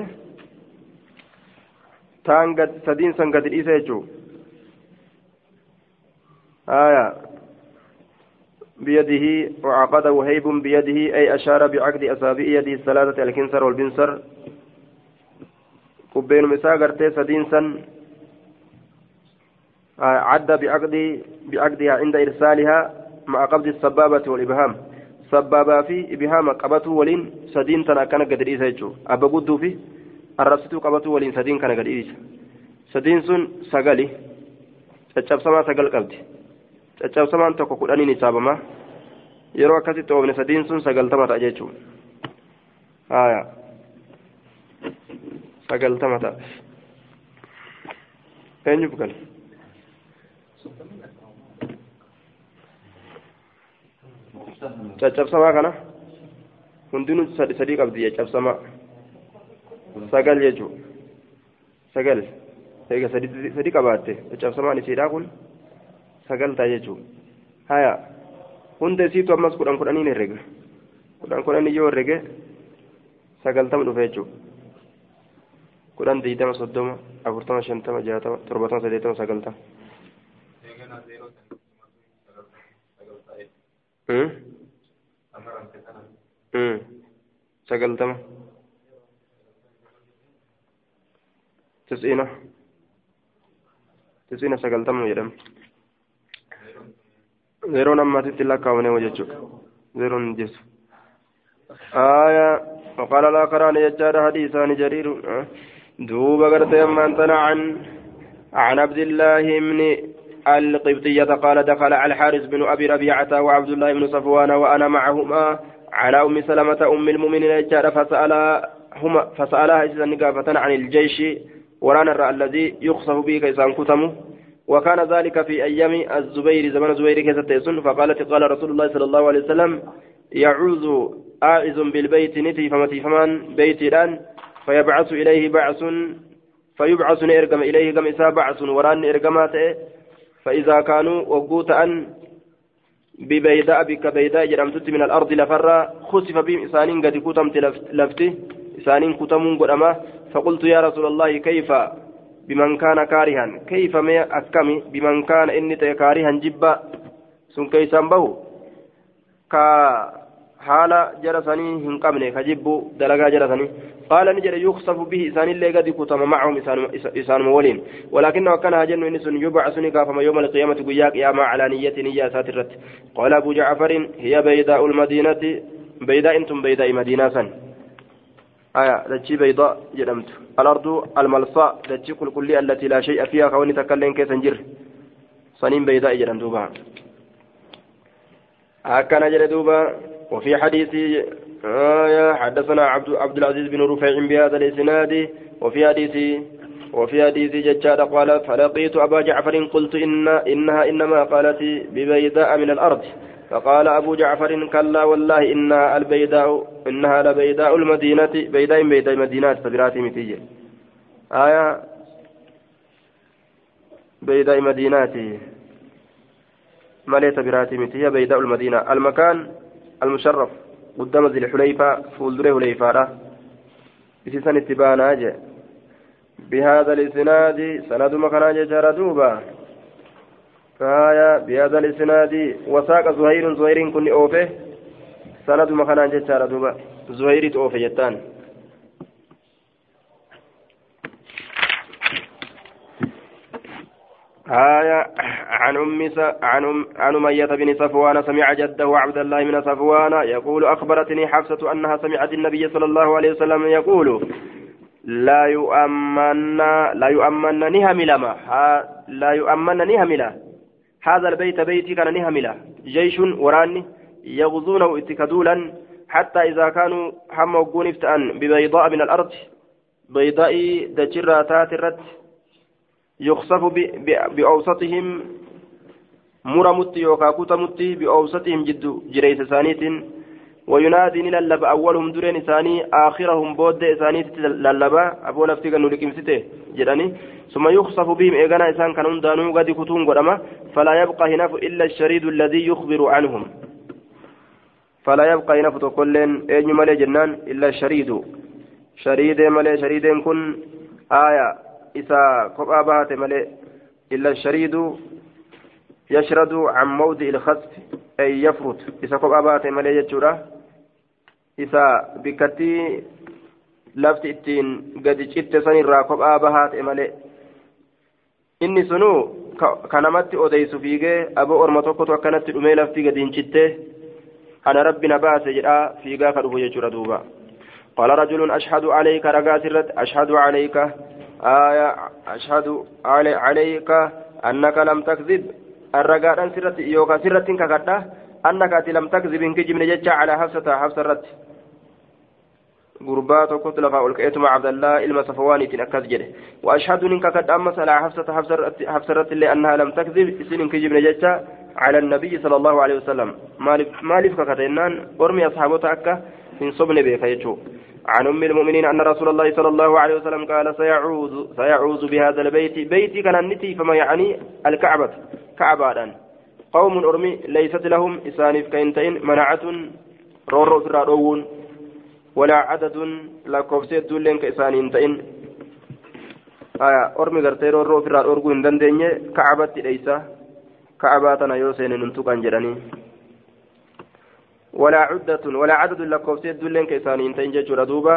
taan sadiin san gadi dhiisa jechuu aya بيده وعقده وهيب بيده أي أشار بعقد أصابع يده الثلاثة الكنسر والبنسر قبين مساقرتي سدينسا عد بعقدها عند إرسالها مع قبض السبابة والإبهام سبابة في إبهام قبته ولين سدين تنا كان قدر إيسا أبا قدو في الرسط قبته ولين سدين كان قدر إيسا سدين سن سقالي تشاب سما سقال قبضي تشاب سما تقو قرآني نسابما يروى كسي توبن سدين سن سقال تمت أجيشو آية سقال تمت أين يبقى caccabsamaa kana hundinuu sadii qabdi caccabsamaa sagal jechuun sagal eega sadii qabaatte caccabsamaan isiidhaa kun sagal ta'a jechuun haya hunda isiitu ammas kudhaniin herrega kudhan yoo herrege sagaltama dhufe jechuun kudhan diidama soddoma afurtama shantama jaatama torbatama saddeetama sagaltama. sagaltama tis'iina sagaltama jedhama zeeroon ammatitti lakkaawwane jechuudha zeeroon jechu آية وقال الآخران يجار حديثان جرير دوب قرت يمن عن عبد الله بن القبطية قال دخل على الحارث بن أبي ربيعة وعبد الله بن صفوان وأنا معهما على أم سلمة أم المؤمنين يجار فسألها إذا نقافة عن الجيش ورانا الذي يخصف به كيسان كتمه وكان ذلك في أيام الزبير زمن الزبير كيستيسن فقالت قال رسول الله صلى الله عليه وسلم يعوذ آعز بالبيت نتي فمن بيت الآن فيبعث إليه بعث فيبعث إرقم إليه قم إسا بعث وران إرقمات فإذا كانوا وقوت أن ببيداء بك بيداء جرمتت من الأرض لفرا خسف بهم إسانين قد كتمت لفتي إسانين كتمون قدما فقلت يا رسول الله كيف بمن كان كارها كيف ما أكمي بمن كان إني كارها جبا سن كيسان به حال جرسني هنقمني كجبو دلقا جرسني قال نجر يخصف به إسان اللي قد كتم معهم إسان مولين ولكنه كان هجن إنس يبعثني كافما يوم القيامة قياك يا ما على نية نية ساترت قال أبو جعفر هي بيداء المدينة بيداء انتم بيداء مدينة آية دجي بيضاء جرمت الأرض الملصاء دجي كل التي لا شيء فيها كوني تكلم كيسنجر صنين بيداء جرمتوبها هكذا جردوبا وفي حديث حدثنا عبد العزيز بن رفيع بهذا الاسناد وفي حديث ججاد قال فلقيت أبا جعفر قلت إنها إنما قالت ببيداء من الأرض فقال أبو جعفر كلا والله إنها لبيداء المدينة بيداء مدينة تبرات متيجة آية بيداء مدينة مالية تبرات متيجة بيداء المدينة المكان المشرف قدام ذي الحليفة فولدره حليفة بسيسان اتبانا بهذا الاسناد سند مكان جردوبا فهايا بهذا الاسناد وساق زهير كن اوفه سند مكان جردوبا زهير اوفه جتان آية عن أمية بن صفوان سمع جده عبد الله بن صفوان يقول أخبرتني حفصة أنها سمعت النبي صلى الله عليه وسلم يقول لا يؤمن نهملا هذا البيت بيتي كان نهملا جيش وراني يغزونه اتكدولا حتى إذا كانوا هم وقون افتأن ببيضاء من الأرض بيضاء دجراتات الرد يخصف بأوسطهم مرمت يوكاكوت مت بأوسطهم جد جريس ثانيت وينادي للب أولهم درين إساني آخرهم بود إساني للبا أبو لفتي كانوا لكم سته جراني ثم يخصف بهم إيغانا إسان كانوا دانو قد كتون قدما فلا يبقى هناف إلا الشريد الذي يخبر عنهم فلا يبقى هناف تقولين أين مالي جنان إلا الشريد شريد مالي شريد كن آية إسا قبع بهات مالي إلا الشريد يشرد عن موضع الخسف أي يفرط إسا قبع بهات مالي يجورا إسا بكتي لفت إتين قد جئت سني راقب آبهات مالي إني سنو كنمت أوديس فيك أبو أرمتوكو وكانت أمي لفتي قد انشته أنا ربنا باس جرا فيك كربو يجورا دوبا قال رجل أشهد عليك رقاسرت أشهد عليك أشهد عليك أنك لم تكذب الرقاء سرت يوكا سرت ككدا أنك لم تكذب إنك جبن جتش على حفصة رت غربات وكنت لفا ألقيت مع عبد الله إلما صفواني تنكز جده وأشهد إنك قد أمس على حفصة رت لأنها لم تكذب إسن إنك جبن جتش على النبي صلى الله عليه وسلم مالف ككتنان ورمي أصحابه أكا من صبن بيك يجو عن أم المؤمنين أن رسول الله صلى الله عليه وسلم قال سيعوذ بهذا البيت بيتي كان النتي فما يعني الكعبة كعبة قوم أرمي ليست لهم إسانف كينتين منعة رورو فرارون ولا عدد لا كوفسيت دولين كإسانينتين أرمي غرتي رورو فرارون دندنية كعبة ليس كعباتنا يوسين ننتقن جراني ولا عدد لكوفسيت دولين كيسانين تنجج ردوبا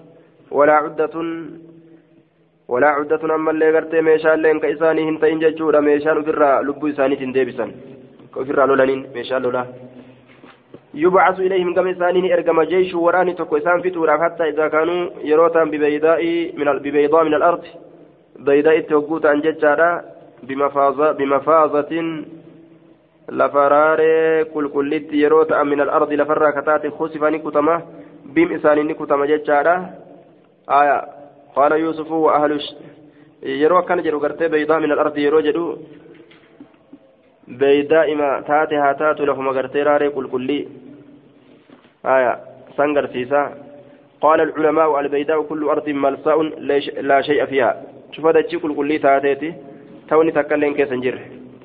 ولا عدة أما اللي غرتي ميشان لين كيسانين تنجج ميشان برا لبو إساني تنديبسا كفر لولانين ميشان لولا يبعث إليهم كم إسانين إرقم جيش وراني تكويسان فتورا حتى إذا كانوا يروتا ببيضاء من الأرض بيضاء توقوت عن ججارا بمفاظة لفراري كل يروتا من الأرض لفرا كتات خسفاني كتما بم إسانين كتما ججارا قال يوسف وأهل يرو كان جرو غرتي بيضاء من الأرض يرو جدو بيضاء ما تاتها تات لهم غرتي راري كل سنغر سيسا قال العلماء البيضاء كل أرض ملساء لا شيء فيها شوف هذا الشيء كل تاتيتي توني تكلم كيسنجر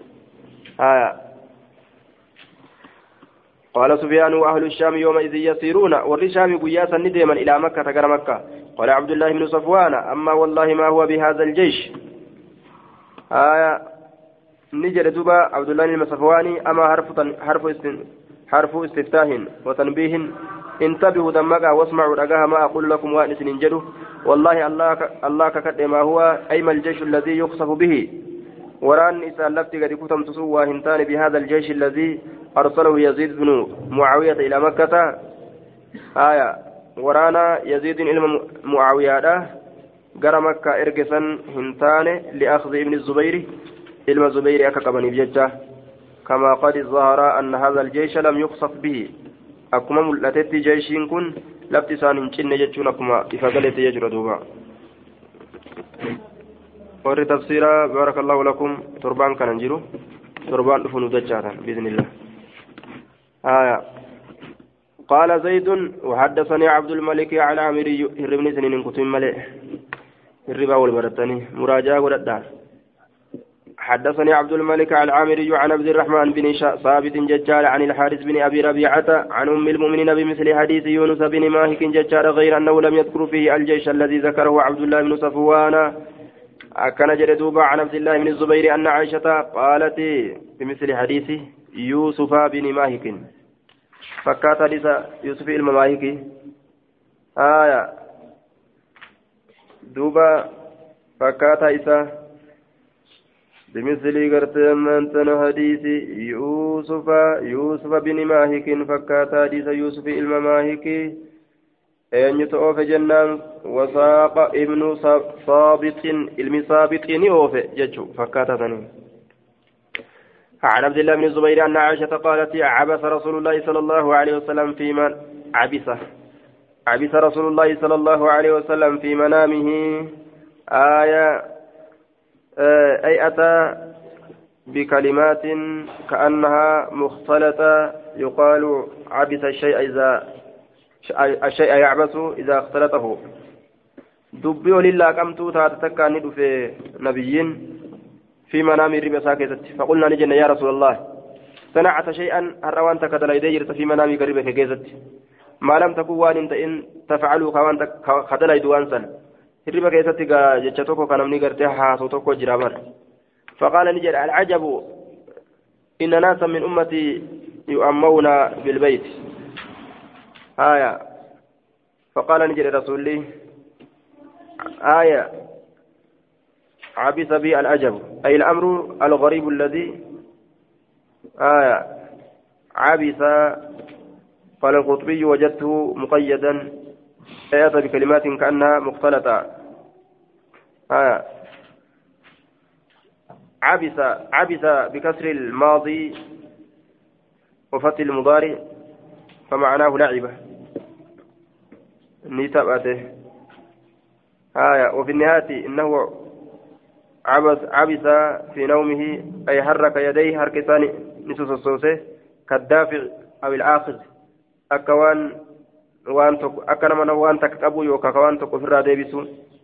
قال سفيان وأهل الشام يومئذ يسيرون والرشام قياسا ندما إلى مكة تقر مكة قال عبد الله بن صفوان أما والله ما هو بهذا الجيش نجد دبا عبد الله بن صفوان أما حرف استفتاح وتنبيه انتبهوا دمك واسمعوا رجاها ما أقول لكم وأنس ننجده والله الله كقد ما هو أيما الجيش الذي يقصف به وران إسان لفتي قد كتم تسوى هنتان بهذا الجيش الذي أرسله يزيد بن معاوية إلى مكة ورانا يزيد إلى معاوية قرى مكة إرقسا هنتان لأخذ ابن الزبير إلى الزبير أكقبني بججة كما قد ظهر أن هذا الجيش لم يقصف به أكما ملتت جيش كن لفتسان انشن ججون أكما إفقلت يجر دوبا ورد تفسيرا بارك الله لكم تربان كان نجرو تربان دفنو دجاتا بإذن الله قال زيد وحدثني عبد الملك على عامري هربني سنين كتم ملئ الربا والبرتني مراجعة ولدار حدثني عبد الملك العامري عن عبد الرحمن بن ثابت ججال عن الحارث بن أبي ربيعة عن أم المؤمنين بمثل حديث يونس بن ماهك ججال غير أنه لم يذكر فيه الجيش الذي ذكره عبد الله بن صفوان كان جلدوبا عن عبد الله بن الزبير أن عائشة قالت بمثل حديث يوسف بن ماهك فكات حديث يوسف المماهك دوبا فكات إسا بمثل قرتمنتن حديث يوسف بن ماهك فكات حديث يوسف المماهك أن يتوفى جنان وساق ابن صابط المصابط نيوفى ججو فكات ثاني عن عبد الله بن الزبير أن عائشة قالت عبس رسول الله صلى الله عليه وسلم في من عبس رسول الله صلى الله عليه وسلم في منامه أي أتى بكلمات كأنها مختلطة يقال عبث الشيء يعبث إذا اختلطه دبي ولله كمتو تاتتكا ندو في نبيين في منام الربا ساكتت فقلنا نجن يا رسول الله صنعت شيئا هروان تكدل يدير في منام قريبك كيزت ما لم تكن وان انت ان تفعلوا كوان خدل يدوان سن الربا كيزت جتشتوكو كان من قرتها صوتوكو جرامر فقال نجد العجب إن ناسا من أمتي يؤمون بالبيت فقال نجد رسول الله عبث بي العجب أي الأمر الغريب الذي عبث. قال القطبي وجدته مقيدا أتى بكلمات كأنها مختلطة عبث بكسر الماضي وفتح المضارع فمعناه لعبة نتبعته وفي النهاية إنه عبث في نومه أي حرك يديه حركتان نصوص الصوصة كالدافع أو الآخذ أكوان أكنما وان تكتبوا يوكا كوان تكفر ديبسون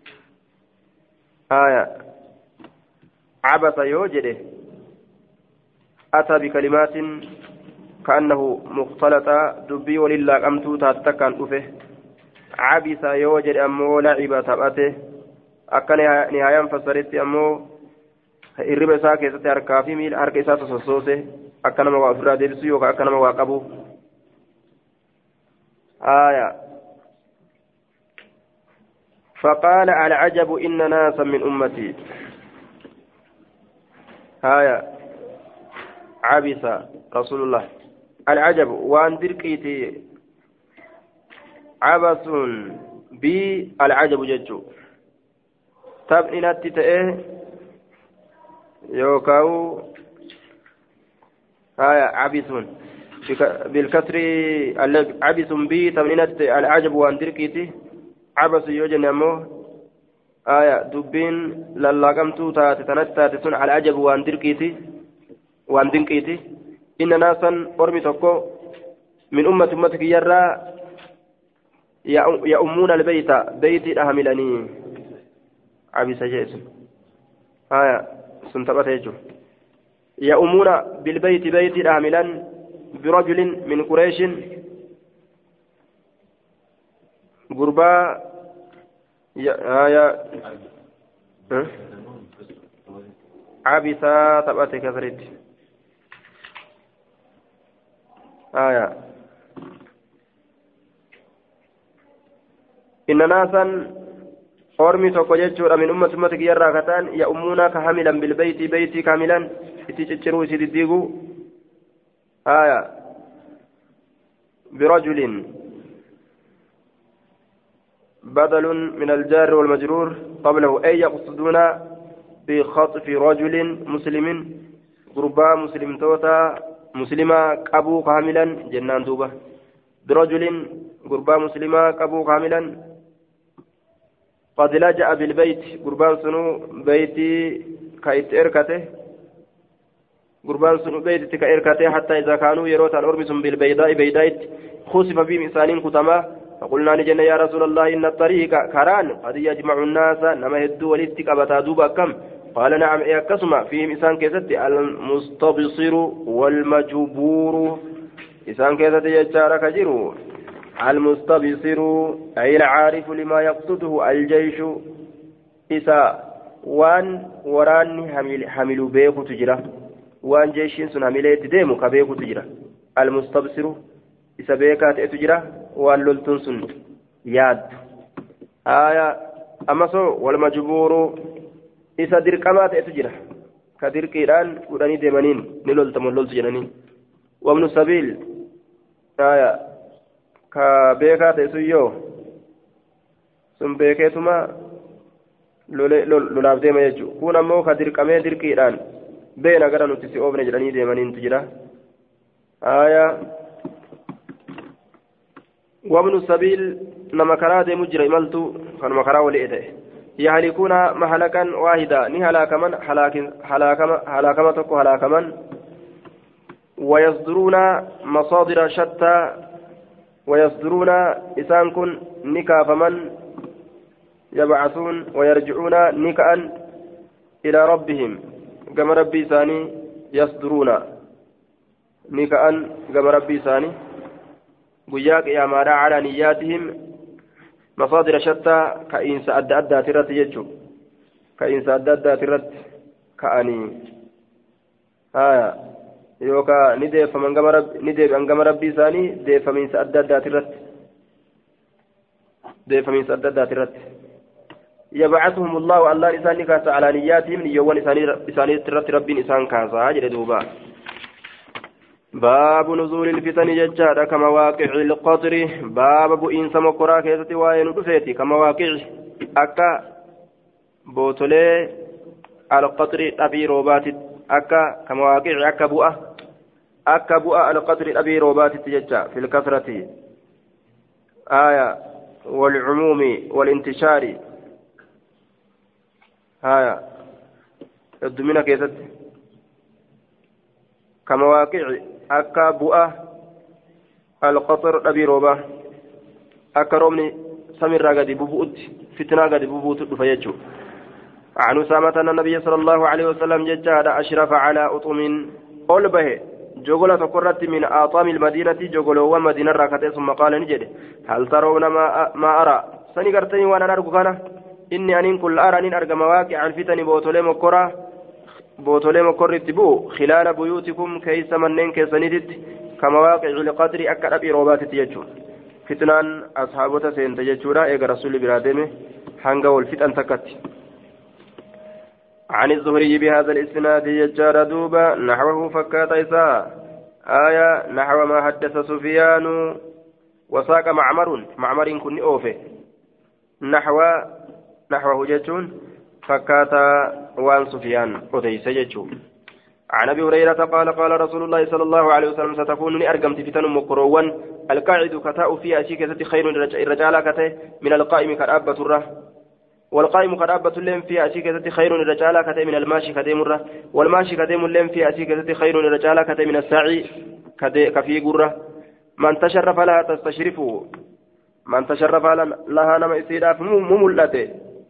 عبث يوجده أتى بكلمات كأنه مختلطة دبي ولله أمتو تاتكا أفه عبث يوجد أمو لعب تبأته أكا نهاية فسرت أمو الربا ساكي ستاركا في ميل أركي ساسو سوسوسه أكا نما وافرا ديبسو يوكا أكا نما واقبو فقال العجب إن ناسا من أمتي عبث رسول الله العجب وان دركيتي عبث بي العجب ججو تبنينات تأه يوكاو عبث بالكسر عبث بي تبنينات العجب وان دركيتي عبث يوجن أمو دبين للاقمتو تاتي سن على العجب وان دركيتي إن ناسا أرمي تكو من أمتك يرى يأمون البيت بيتي أهملني عبس جيس سنتبت يجو يأمون بالبيت بيتي أهملا برجل من قريش غربا عبس تبت كثرت إن ناسا أرمي توكوجيتشورا من أمتك يرى كتان يأمونا كحاملا بالبيت بيتي كاملا يتشروا سيديقوا برجل بدل من الجار والمجرور قبله أي يقصدون بخطف رجل مسلم قربا مسلم توتا مسلما أبو كاملا جنان دوبة برجل قربا مسلما أبو كاملا قد لجأ بالبيت قربان سنو بيتي كايت إركته قربان سنو بيتي كإركته حتى إذا كانوا يروت الأرمس بالبيداء بيدايت خسف بهم إنسان كتما فقلنا لجنة يا رسول الله إن الطريق كران قد يجمع الناس نما يدو ولدتك أبتا كم قال نعم إيه كسما فيهم إنسان كيست المستبصر والمجبور إنسان كيست يجارك جرو المستبصر أي العارف لما يقصده الجيش إساء وان وراني حمل بيكو تجرى وان جيشين سن حملت ديمو كبيكو تجرى المستبصر إسا بيكات تجرى وان للتن سن ياد أمسو والمجبور إسا دركمات تجرى كدركيران وداني ديمانين نلولتم اللولت جنانين وابن السبيل ka beekaa ta'e sun yoo sun beekeetuma lolaaf deema jechuudha kun ammoo ka dirqamee dirqiidhaan beena gara nuti si oofne jedhanii deemaniintu jira wabnu sabiil nama karaa deemu jira imaltu kanuma karaa walii ta'e يهلكون مهلكا واحدا نهلاك من هلاكما تكو هلاكما ويصدرون مصادر شتى ويصدرون إسان كن نكا فمن يبعثون ويرجعون نكأ إلى ربهم كما ربي ثاني يصدرون نكأ كما ربي ثاني بياك يا مارا على نياتهم مصادر شتى كإنس أدى ترت يجو كإنس أدى ترت كأني يوكا نديف من كما ربي ثاني ديف من أدى ترت ديف من أدى ترت يبعثهم الله لسان كاس على نياتهم يوم لسان ترت ربي لسان كاسا جلدوبا باب نزول الفتن ججارة كمواقع القطر باب بؤين سمكرا كيستي وين دفيتي كمواقع أكا بوتولي القطر أبي روبات أكا كمواقع أكا بؤة القطر أبي روبات تججا في الكثرة والعموم والانتشار الدمينة كيست كمواقع أكا بؤة القطر أبي روبا أكا رومني سمير قد ببؤت فتنة قد ببؤت فيجو عن أسامة أن النبي صلى الله عليه وسلم ججاد أشرف على أطم قلبه جوغلة قرت من آطام المدينة جوغلة ومدينة راكته ثم قال نجد هل ترون ما أرى سنقرتني وأنا نرجو كان إني أن كل أرى أن أرجى مواقع الفتن بوتولي مكرت بو خلال بيوتكم كيس منين كيسندت كمواقع القدر أكد أبي روبات تيجو فتنان أصحابه سينتججورا إيقى رسول برادمه حنقا والفتن تكت عن الزهري بهذا الإسناد يجار دوبا نحوه فكات إساء نحو ما حدث سفيان وساق معمر كن أوفي نحوه جتون فكاتا وان سفيان أتيس جتون عن أبي هريرة قال رسول الله صلى الله عليه وسلم ستكون أرقمت فتن مكروان القاعد كتاء في أشيكة خير الرجال كتاء من القائم كرابة الره والقائم كرابة لهم في أشيكة خير الرجال كتاء من الماشي كتاء مرة والماشي كتاء لهم في أشيكة خير الرجال كتاء من الساعي كفي قرة من تشرف لها تستشرفه من تشرف لها نما إسيراف مملته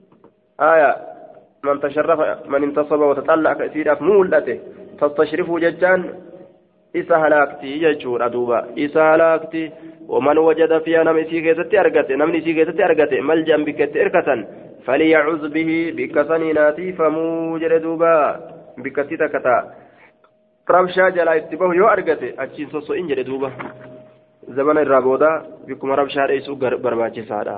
من تشرف من انتصب وتطلع كثيرا مولته تستشرفه ججان إسا هلاكتي يجور أدوبا إسا هلاكتي ومن وجد فيها نمسي كيستي أرغتي ملجأ بكت إركة فليعوذ به بكسنيناتي فموجر دوبا بكتي تكتا ربشا جلا اتباه يو أرغتي أجين سوسو إنجر دوبا زمن الرابودا بكم ربشا رئيسو برباجي سادا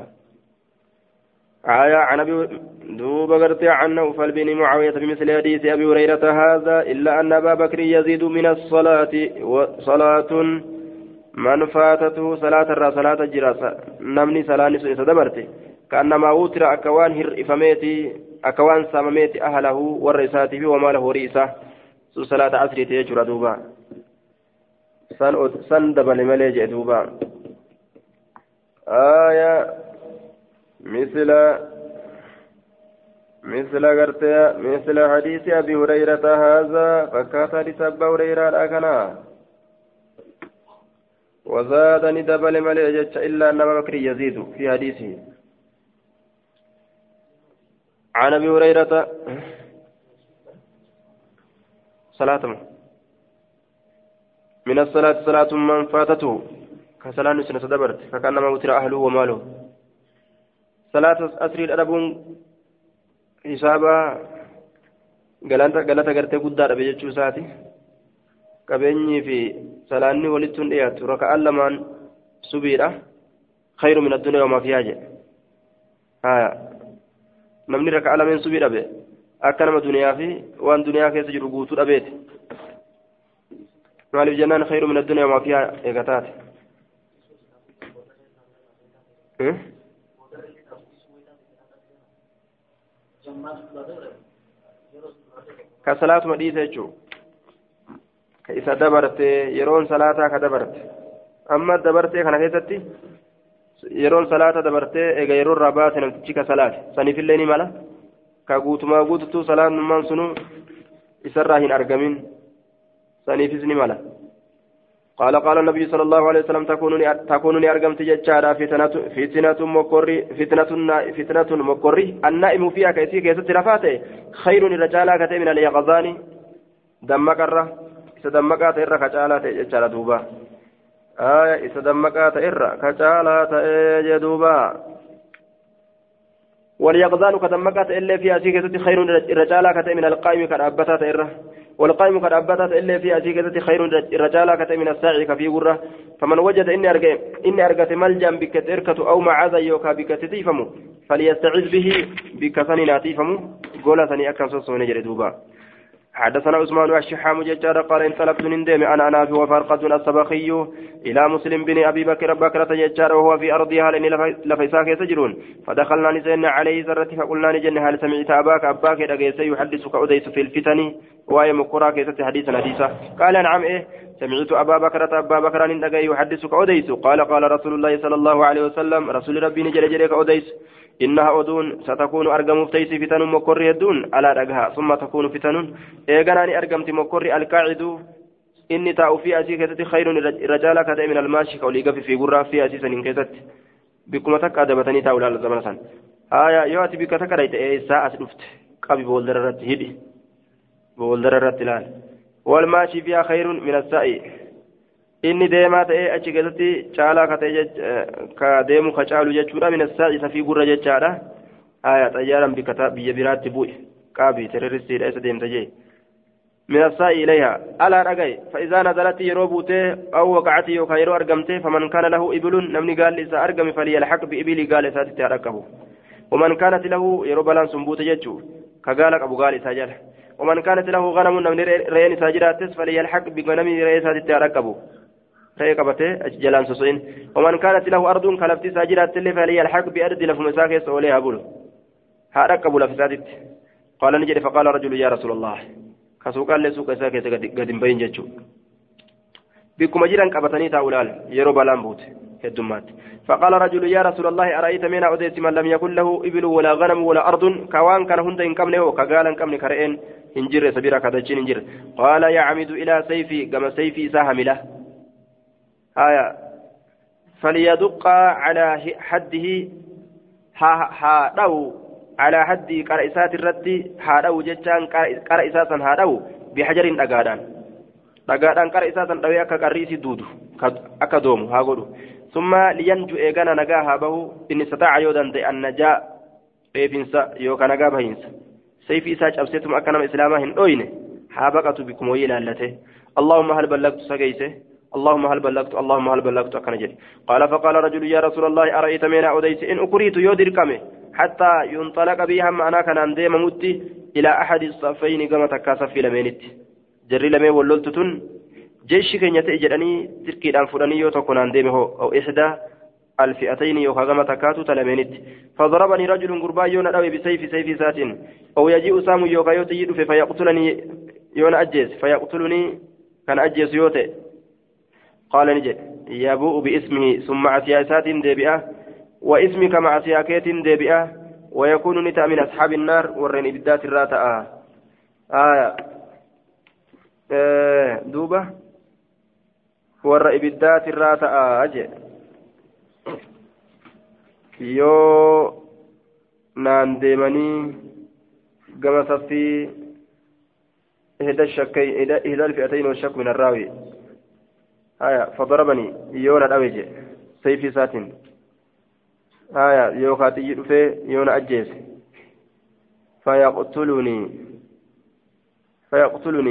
عن أبي دوب قرطي عن نوفل بن معاوية بمثل حديث أبي هريرة هذا إلا أن أبا بكر يزيد من الصلاة وصلاة من فاتته صلاة صلاة جراسة نمني صلاة نسوء دبرته كأنما أوتر أكوان هرئفميتي أكوان سامميتي أهله والرئيساته وما له رئيسة صلاة عصر تيجر دوبا سن دبل مليج دوبا مثل حديث أبي هريرة هذا فكات لسب هريرة أكنا وزاد ندبل مليجة إلا أن أبا بكر يزيد في حديثه عن أبي هريرة صلاة من الصلاة صلاة من فاتته كصلاة نسنة دبرت فكأنما أوتر أهله وماله صلاة أسري الأربون حسابا galata gartee guddaadha jechuu isaati qabeenyii fi salaanni walitti hin dhiyaatu raka'aan lamaan subiidha khayru min addunyaa wamaa fiihaa jedhe namni raka'aa lameen subii dhabe akka nama duniyaa fi waan duniyaa keessa jiru guutuu dhabeeti maaliif jennaan khayru min addunyaa wamaa fiihaa eegataate كصلاة مديسة جو كإذا دبرت يرون صلاة كدبرت أما دبرت كان كيستي يرون صلاة دبرتي إيجا يرون ربات نمتشيك صلاة سنف الليل مالا كاغوت ما غوتتو صلاة من سنو إسراهن أرقمين سنف إذن مالا قال النبي صلى الله عليه وسلم تكونني أرقمت ججارا فتنة مقري النائم فيها كيسي كيست رفاته خير الرجال كتئ من اليقظان دمكرة إسدمكات إرى كجالة ججارا دوبا إسدمكات إرى كجالة جدوبا واليقظان كدمكات إلا فيها كيست خير الرجال كتئ من القائم كالأبتات إرى والقائم قد أبتت إلا في أسيكة خير الرجال كتئ من الساعي كفي غرة فمن وجد إني أرقت ملجا بكتئركة أو معاذا يوكا بكتئفمو فليستعذ به بكثن ناتيفمو قولتني أكرم سوسو نجري دوبا حدثنا عثمان والشحام ججار قال انطلقت نندم انا نافع وفرقة السبخي الى مسلم بن ابي بكر بكرة ججار وهو في ارضها لاني لفيساك يسجرون فدخلنا نسينا عليه زرة فقلنا نجن هل سمعت اباك دغيس يحدثك اوديس في الفتن وهي مقرا كيست حديثا قال نعم ايه سمعت ابا بكر دغي يحدثك اوديس قال رسول الله صلى الله عليه وسلم رسول ربي نجل جريك اوديس إنها أدون ستكون أرقم فتيس فتن مكر يدون على رقها ثم تكون فتن إيغاناني أرقمت مكر القاعد إني تاء في أسيكة خير الرجال كذا من الماشي كولي في قرى في أسيسا إنكتت بكم تك أدبتني تاولا للزمن سن يواتي بك تكريت ساعة لفت قبي بولدررت هدي بولدررت لان والماشي فيها خير من السائي inni deemaa ta'ee achi keessatti caalaa ka deemu ka caalu jechuudha min assaa'i safii gurra jechaadha xayyaaran biyya biraatti bu'e qaabii terroristiidha isa deemta jee min assaa'i ilayha alaa dhagaye fa'iizaa nazalatti yeroo buutee aw waqacati yookaan yeroo argamte faman kaana lahu ibilun namni gaalli isaa argame faliyalhaq bi'ibilii gaala isaatitti haa dhaqqabu waman kaanati lahu yeroo balaan sun buute jechuu ka gaala qabu gaala isaa jala waman kaanati lahu ganamun namni re'een isaa jiraattes faliyalhaq biganami re'ee isaatitti haa dhaqqabu ريقبته جلان سوسين ومن كانت له أرض كلفت ساجرات اللي فليلحق بأرض لفمساك يسوليها بلو هارك بلا فسادت قال نجري فقال رجل يا رسول الله كسوق قال لسوق ساكت قد بين جتشو بكم أجرا كبتني تاولال يروب لامبوت الدمات فقال رجل يا رسول الله أرأيت من أوديت من لم يكن له إبل ولا غنم ولا أرض كوان كان هند إن كمنه وكقالا كمن كرئين إنجر سبيرا كدجين إنجر قال يعمد إلى سيفي كما سيفي سهم له فليدق على حده هادو على حد قرئسات الرد هادو جتان قرئساسا هادو بحجر دغادان قرئساسا دوي اكا قريسي دودو اكا دوم هاغودو ثم لينجو ايغانا نغا هابو ان استطاع يودان دي النجاء بيفنسا يوكا نغا بهينسا سيفي ساج ابسيتم اكنم اسلاما هن دوينه هابقت بكم ويلالته اللهم هل بلغت سغيسه اللهم هل بلغت أكنجل قال فقال رجل يا رسول الله أرأيت من أوديس إن أكريت يودر كمه حتى ينطلق بها معنا كان عندما متي إلى أحد الصفين كما تكاسف في لمينت جري لمي ولولتتن جيش كن يتأجرني تركي الأنفراني يتكون عندما هو أو إحدى الفئتين يوكاغما تكاتو تلمينت فضربني رجل قربا يونا أوي بسيف سات أو يجيء سام يوكا يوتي فيقتلني يونا أجيز فيقتلني كان أجيز يوتي قال نجد يبوء باسمه ثم عسياسات ديبئة واسمك مع سياكات ديبئة ويكون نتا من أصحاب النار ورين إبدات الراتاء دوبة ور إبدات الراتاء أجل يو نان ديماني كما صفي إحدى الفئتين والشك من الراوي فضربني يونا أويجي سيفي ساتين يوكاتي يدفي يونا أجيس فيقتلني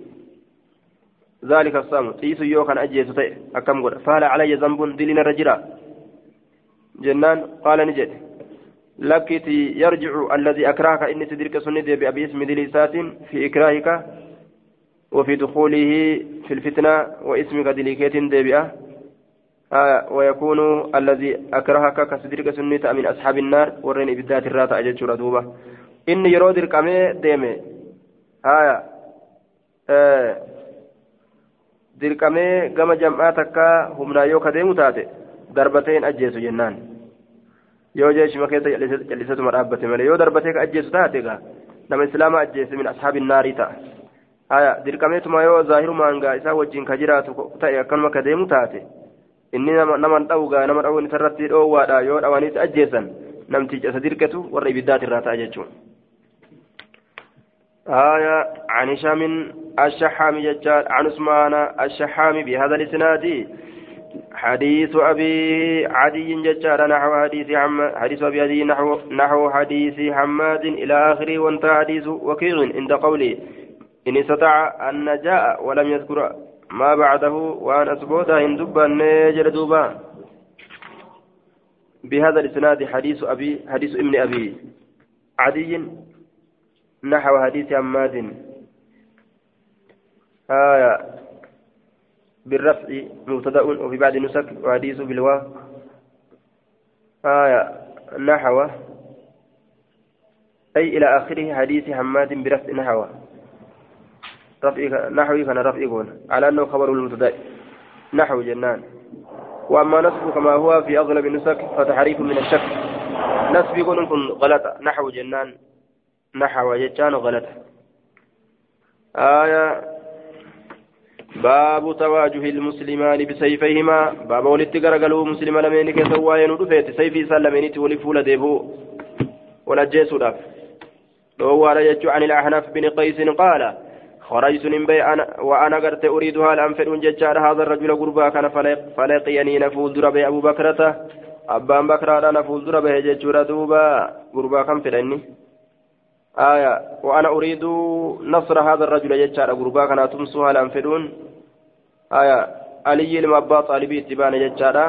ذلك الصام تيس يوكان أجيس أكم قد فهل علي ذنب دلنا رجلا جنان قال نجد لكتي يرجع الذي أكرهك إني تدرك سندي بأبي اسم دليسات في إكراهك وفي دخوله في الفتنة واسمك دليكيت ديبئة ويكون الذي أكرهك كصدرك سنة من أصحاب النار ورين إبدات الراتة أجل شردوبة إني يرودر كمي ديمي dirqamee gama jam'aa takka humnaa yoo kadeemu taate darbateen ajjeesu jennaan yoo jeeshima keessa jallisatu madhaabbate malee yoo darbatee ka ajjeesu taate egaa nama islaama ajjeese min ashaabi naarii ta'a haya dirqameetuma yoo zaahirumaan gaa isaa wajjin ka jiraatu ta'e akkanuma ka deemu taate inni naman dhawugaa nama dhawuun isarratti dhoowwaadha yoo dhawaniis ajjeesan namticha isa dirqetu warra ibiddaatirraa ta'a jechuun آية عن هشام الشحام ججال عن عثمان الشحام بهذا الإسناد حديث أبي عدي ججال نحو حديث أبي عدي نحو حديث حماد إلى آخره وانتهى حديث وكيع عند قوله إن استطاع أن جاء ولم يذكر ما بعده وأن أثبته إن دبا نجر دوبا بهذا الإسناد حديث ابن أبي عدي نحو حديث حماد بالرفع مبتدأ وفي بعد نسك وحديث بالواو نحو أي إلى آخره حديث حماد برفع نحوي كان رفع يقول على أنه خبر المبتدأ نحو جنان وأما نصب كما هو في أغلب النسك فتحريف من الشك نصب يقول غلط نحو جنان نحو جتان غلط باب تواجه المسلمان بسيفيهما باب ولدت غرغلو مسلم لمن كسوا ينودفت سيفي سلمينتي ولفول ديبو ولا جيسو داف لو ورجت عن الأحنف بن قيس قال خرجت من بي أنا وأنا قرت أريدها الأنفر ججار هذا الرجل قربا كان فلقيني نفول درب أبو بكرة أبان بكرة نفول درب ججور دوبا قربا كم فرني وأنا أريد نصر هذا الرجل ججار قربا كان تمسوها الأنفرون علي المبا طالبي اتبان ججارا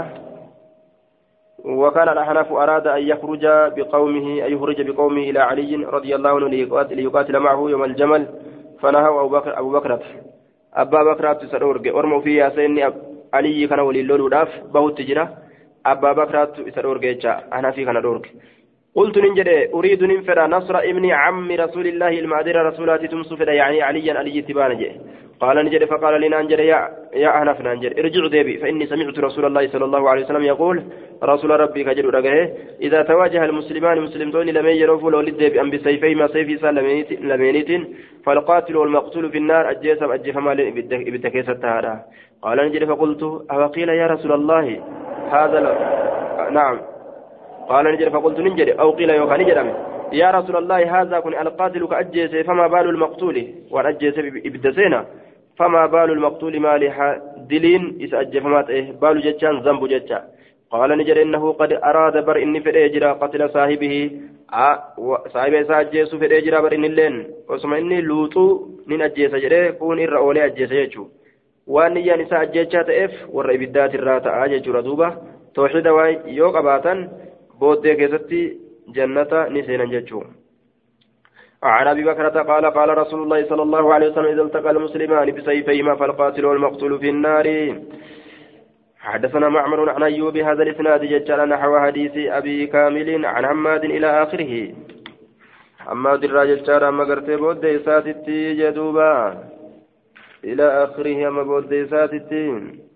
وكان الأحناف أراد أن يخرج بقومه إلى علي رضي الله عنه ليقاتل معه يوم الجمل فنهى أبو بكر أبا بكر تسرورج أرموا فيها سيني علي كان ولي اللول وداف بهو التجرة أبا بكر تسرورج أنا في كان دورك قلت ننجد أريد ننفر نصر ابن عم رسول الله المعذرة رسولات تمسفر يعني علي تبانجي قال نجد فقال لنا ننجد يا أحنف ننجد ارجع ديبي فإني سمعت رسول الله صلى الله عليه وسلم يقول رسول ربي كجر رقه إذا تواجه المسلمان مسلمون لم يجرفوا لولد ديبي أم بسيفيهما سيفي لمينيت فالقاتل والمقتول في النار أجيسم أجفما بالتكيس التهارة قال نجد فقلت أوقيل يا رسول الله هذا نعم قال نجد فقلت ننجد أو قيل يوكا نجد يا رسول الله هذا كن القاتل كأجيس فما بال المقتول وأجيس بالدسينة فما بال المقتول مالح دلين إذا أجفمات بال جتان ذنب جتا قال نجد إنه قد أراد بر إني في الإجراء قتل صاحبه صاحبه سأجيس في الإجراء بر إني اللين وسمع إني لوطو نين أجيس جري كون إرأولي أجيس يجو وأن يعني سأجيسات ورأي بالذات الراتة أجيس ردوبة توحيد واي يوك أباتا بودي كيستي جنة نسينا جتشو عن أبي بكرة قال رسول الله صلى الله عليه وسلم إذا التقى المسلمان بسيفيهما فالقاتل والمقتول في النار حدثنا معمر عن أيوب هذا الإسناد ججل نحو حديث أبي كامل عن حماد إلى آخره حماد الراجل شارع مقرتي بودي ساتتي جدوبا إلى آخره أما بودي ساتتي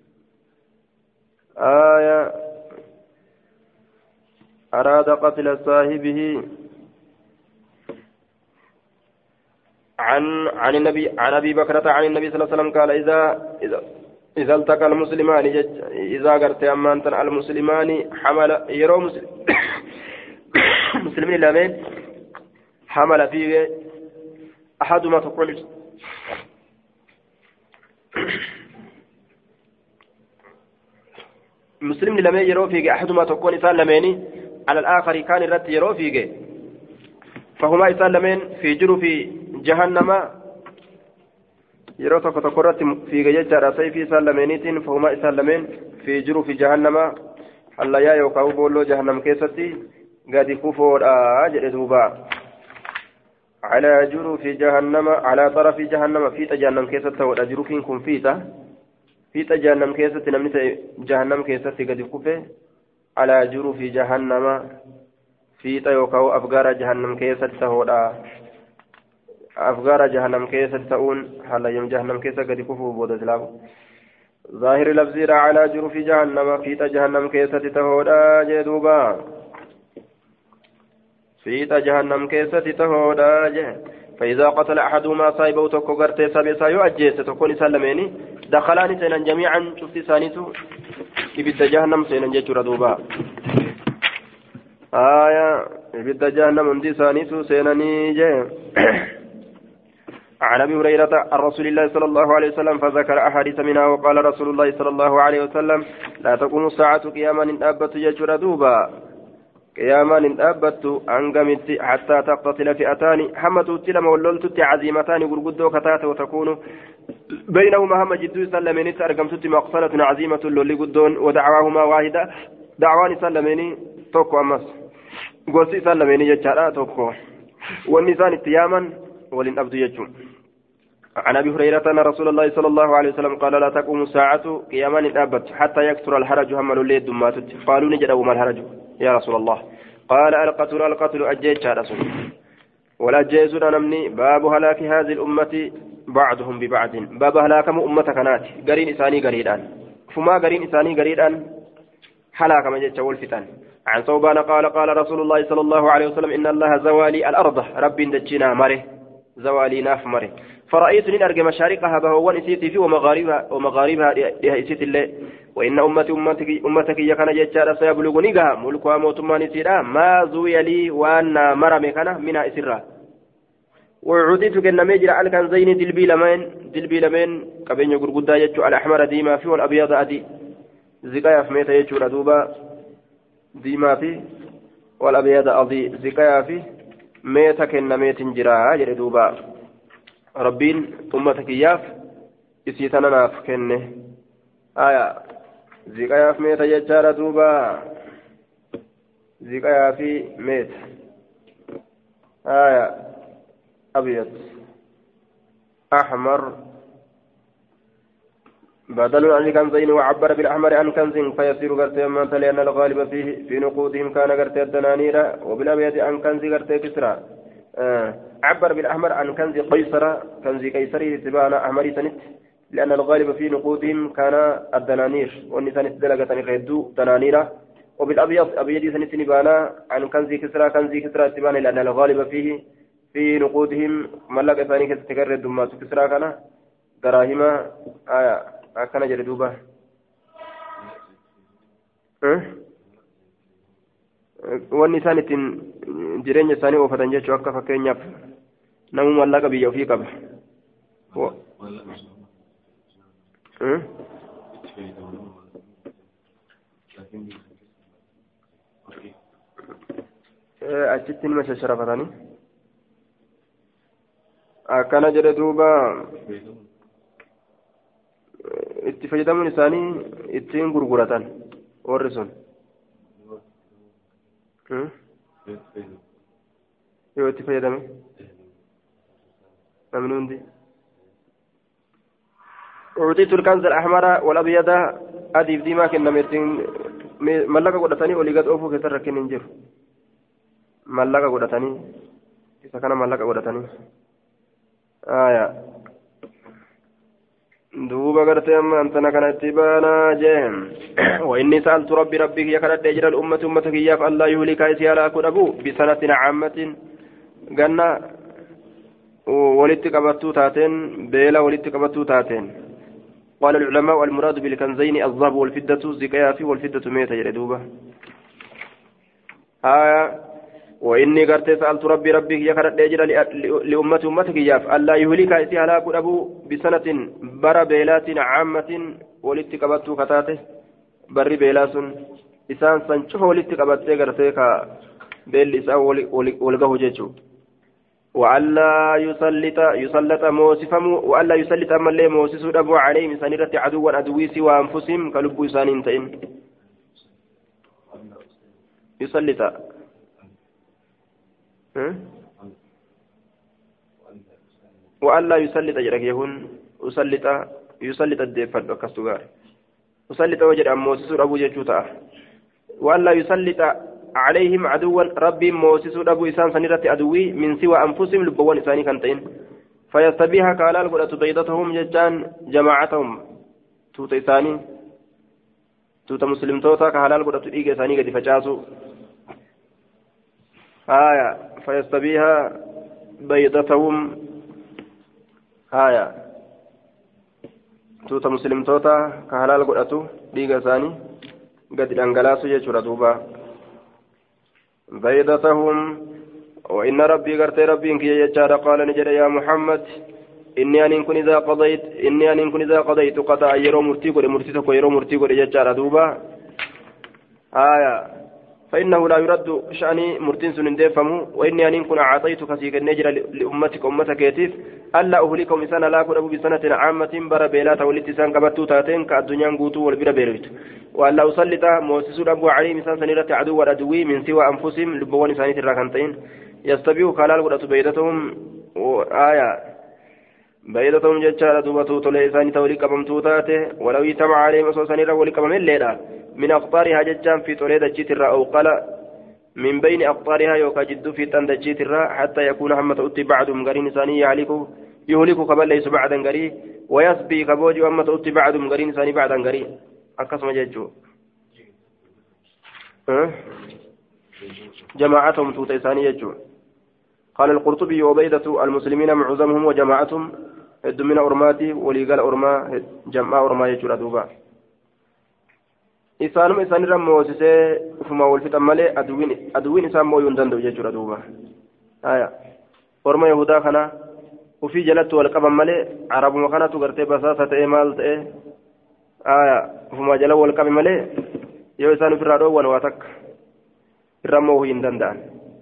أراد قتل صاحبه عن النبي عن أبي بكرة عن النبي صلى الله عليه وسلم قال إذا التقى المسلمان إذا قرت أمان المسلمان حمل يرو مسلمين لامين حمل فيه أحدهما تقول مسلم لامين يرو فيه أحدهما تقول إنسان لاميني على الآخر كان الرد يرو فيه فهما إنسان لامين في جرف جهنم yeroo tokko tokko irratti fiiga jechaadha sayfii isaan lameeniitiin fahuma isaan lameen fi jiru fi jahannama hallayyaa yookaan boolloo jahannam keessatti gadi kufoodha jedhe duuba على جروف جهنم على طرف جهنم في جهنم كيسة ولا جروفين كن في جهنم كيسة نمني جهنم كيسة قد كفه على جروف جهنم في يوكاو أفقار جهنم كيسة ولا أفقار جهنم كيسة تؤون حالا يوم جهنم كيسة قد كفوا بود إسلام ظاهر لفظي على جرف جهنم في جهنم كيسة تهودا جدوبا في جهنم كيسة تهودا جه فإذا قتل أحدهما صاحبه تكو غرتي سبيسا يؤجيس تكون سلميني دخلان سينا جميعا شفت سانيتو إبت جهنم سينا جيتشورا دوبا إبت جهنم اندي سانيتو سينا نيجي عن ابي هريره عن رسول الله صلى الله عليه وسلم فذكر احاديث منها وقال رسول الله صلى الله عليه وسلم لا تقوم الساعه قياما ان ابت يجر دوبا قياما ان ابت انقمت حتى تقتتل فئتان حمت تلم وللت عزيمتان غرغدو كتات وتكون بينهما هم جدو سلمين ارقمت مقصله عزيمه لولي غدون ودعواهما واحده دعوان سلمين توكو امس غوسي سلمين يجارا توكو والنسان قياما ولن أبدو يجون عن أبي هريرة أن رسول الله صلى الله عليه وسلم قال لا تقوم الساعة قياما الأبد حتى يكثر الحرج هم الليل دماتت قالوا نجد وما الحرج يا رسول الله قال القتل أجيج رسول ولا جيزون نمني باب هلاك هذه الأمة بعضهم ببعض باب هلاك أمة كانت قرين إساني قريدان فما قرين إساني قريدان هلاك ما جيش والفتن عن ثوبان قال رسول الله صلى الله عليه وسلم إن الله زوالي الأرض رب دجنا مره زوالي ناف مره فرأيت أن أرجع مشارقها بهوان إسيتي في ومغاربها إسيت الله وإن أمتك يكن جتار سيبلغني ملكها موتما نسيرا ما زوي لي وأن مرمي كان منها إسرا وعديت كن مجرى كان زين دلبي لمن كبين يقول قد يجو الأحمر ديما في والأبيض أدي زكايا في ميتا يجو ردوبا ديما في والأبيض أضي زكايا في ميتا كن ميت جرا جردوبا ربين أمتك ياف إسيتنا ناف كنه زكايا في ميتا يجارة دوبا زكايا في ميت أبيض أحمر بدل عن كنزين وعبر بالأحمر عن كنز فيصير قرتي أمانة لأن الغالب فيه في نقودهم كان قرتي الدنانير وبالأبيض عن كنز قرتي كسرى عبر بالأحمر عن كنز قيصر كنز قيصري تبانا أحمري سنت لأن الغالب في نقودهم كان الدنانير والنسان دلقة غيدو دنانير وبالأبيض أبيض سنت نبانا عن كنز كسرى تبانا لأن الغالب فيه في نقودهم ملك ثاني كتكرر دمات كسرى كان دراهما akkana jedhe duuba wanni isaan ittiin jireenya isaanii oofatan jechuu akka fakkeenyaaf namuu mallaqa biyya ofii qaba achitti nima shasharafatanii akkana jedhe duuba itti fayyadamuun isaanii ittiin gurguratan warri sun yoo itti fayyadame namni hundi أعطيت الكنز الأحمر والأبيض أديف ديما كنا ملقا قدتني ولقد أوفو كتر كن ننجر ملقا قدتني إذا كان ملقا قدتني دوبا قرتي أما أنتنا كانت تبانا جيم وإني سألت ربك يا كانت تجرى الأمة أمتك إياك الله يهلك إسيالا أكون أبو بسنة عامة قلنا ولدتك أبتو تاتين بيلا ولدتك أبتو تاتين قال العلماء والمراد بالكنزين الذهب والفدة الزكاة والفدة ميتة يا دوبا وإني قرت سألت ربك يا كرت أجر لأمة أمتك ياف ألا يهلك إسيالا كن أبو بسنة بر بيلات عامة ولتكبتو كتاته بر بيلاس إسان سنشوف ولتكبتة قرتك بيل إسان ولقه جيشو وألا يسلط موسفم وألا يسلط أما اللي موسس أبو عليه من سنيرة عدوا أدوي سوى أنفسهم كلب إسان تئن يسلط وألا يسلط أجرك يهون يسلط الدفن وكستغار يسلط وجد أم موسس أبو جيشوتا وألا يسلط عليهم عدوا ربي موسس أبو إسان سنيرة أدوي من سوى أنفسهم لبوان إساني كنتين فيستبيها كالال قلت بيضتهم ججان جماعتهم توتا إساني توتا مسلم توتا كهلال قد تديك إساني قد فجاسو آية فيستبيها بيضتهم آية توتا مسلم توتا كهلال قد تديك إساني قد الأنقلاس يجور دوبا بيضتهم وإن ربي قرت ربي إنك يجار قال نجد يا محمد إني أن كن إذا قضيت قضاء يرو مرتيكو مرتيكو يرو مرتيكو يجار دوبا آية فإنه لا يرد شأني مرتين سن ديفمو وإني أن كن أعطيتك سيك النجر لأمتك أمتك يتيف ألا أهلكم سنة لا كن أبو بسنة عامة برا بيلات ولدت سان قبتو تاتين كالدنيا نقوتو والبرا بيرت وألا أسلط موسس أبو علي مسان سنيرة عدو والأدوي من سوى أنفسهم لبوان سانيت الراكنتين يستبيو خلال قد بيدتهم آية بيدتهم ججال دوبتو تليساني تولي قبمتو تاته ولو يتمع عليهم أصوصاني رولي قبم الليلة من أقطارها ججان في طريدة جيتر أو قال من بين أقطارها يوكا جد في تند جيتر حتى يكون همة أتي بعدهم قرين ثاني يهلك قبل ليس بعدا قري ويسبي كبوجي همة أتي بعدهم قرين ثاني بعدا قري أقسم ججو جماعتهم توتي ثاني ججو قال القرطبي وبيدة المسلمين معظمهم وجماعتهم الدمين أرماتي وليقال أرما جماعة أرما يجور دوبا isaanuma isaanirra moosisee ufuma walfixan malee aduwwiin isaan mooyuu hin danda'u jechuudha duuba orma yahudaa kana ufii jalatti wal qaban malee arabuma kanatu gartee basaasa ta'e maal ta'e ufuma jala wal qabe malee yoo isaan ofirraa dhoowwan waa takka irra moohuu hin danda'an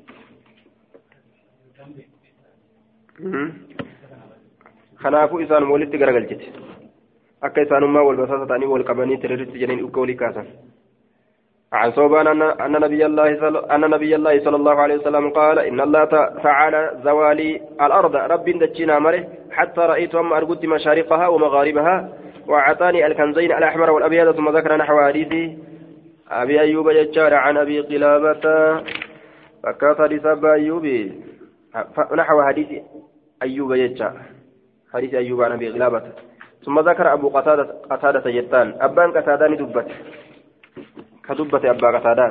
kanaafuu isaanuma walitti garagalchite akka isaanummaa wal basaasa ta'anii wal qabanii tiriritti jedhanii dhukka walii kaasan عن صوبان أن نبي الله صلى الله عليه وسلم قال إن الله تعالى زوالي الأرض رب دجينا مره حتى رأيت أم أرقد مشارقها ومغاربها وأعطاني الكنزين الأحمر والأبيض ثم ذكر نحو حديث أبي أيوب يجار عن أبي قلابة فكات لسب أيوب نحو حديث أيوب يجار حديث أيوب عن أبي قلابة ثم ذكر أبو قتادة جتان أبان قتادان دبت كدبت أبا قتادات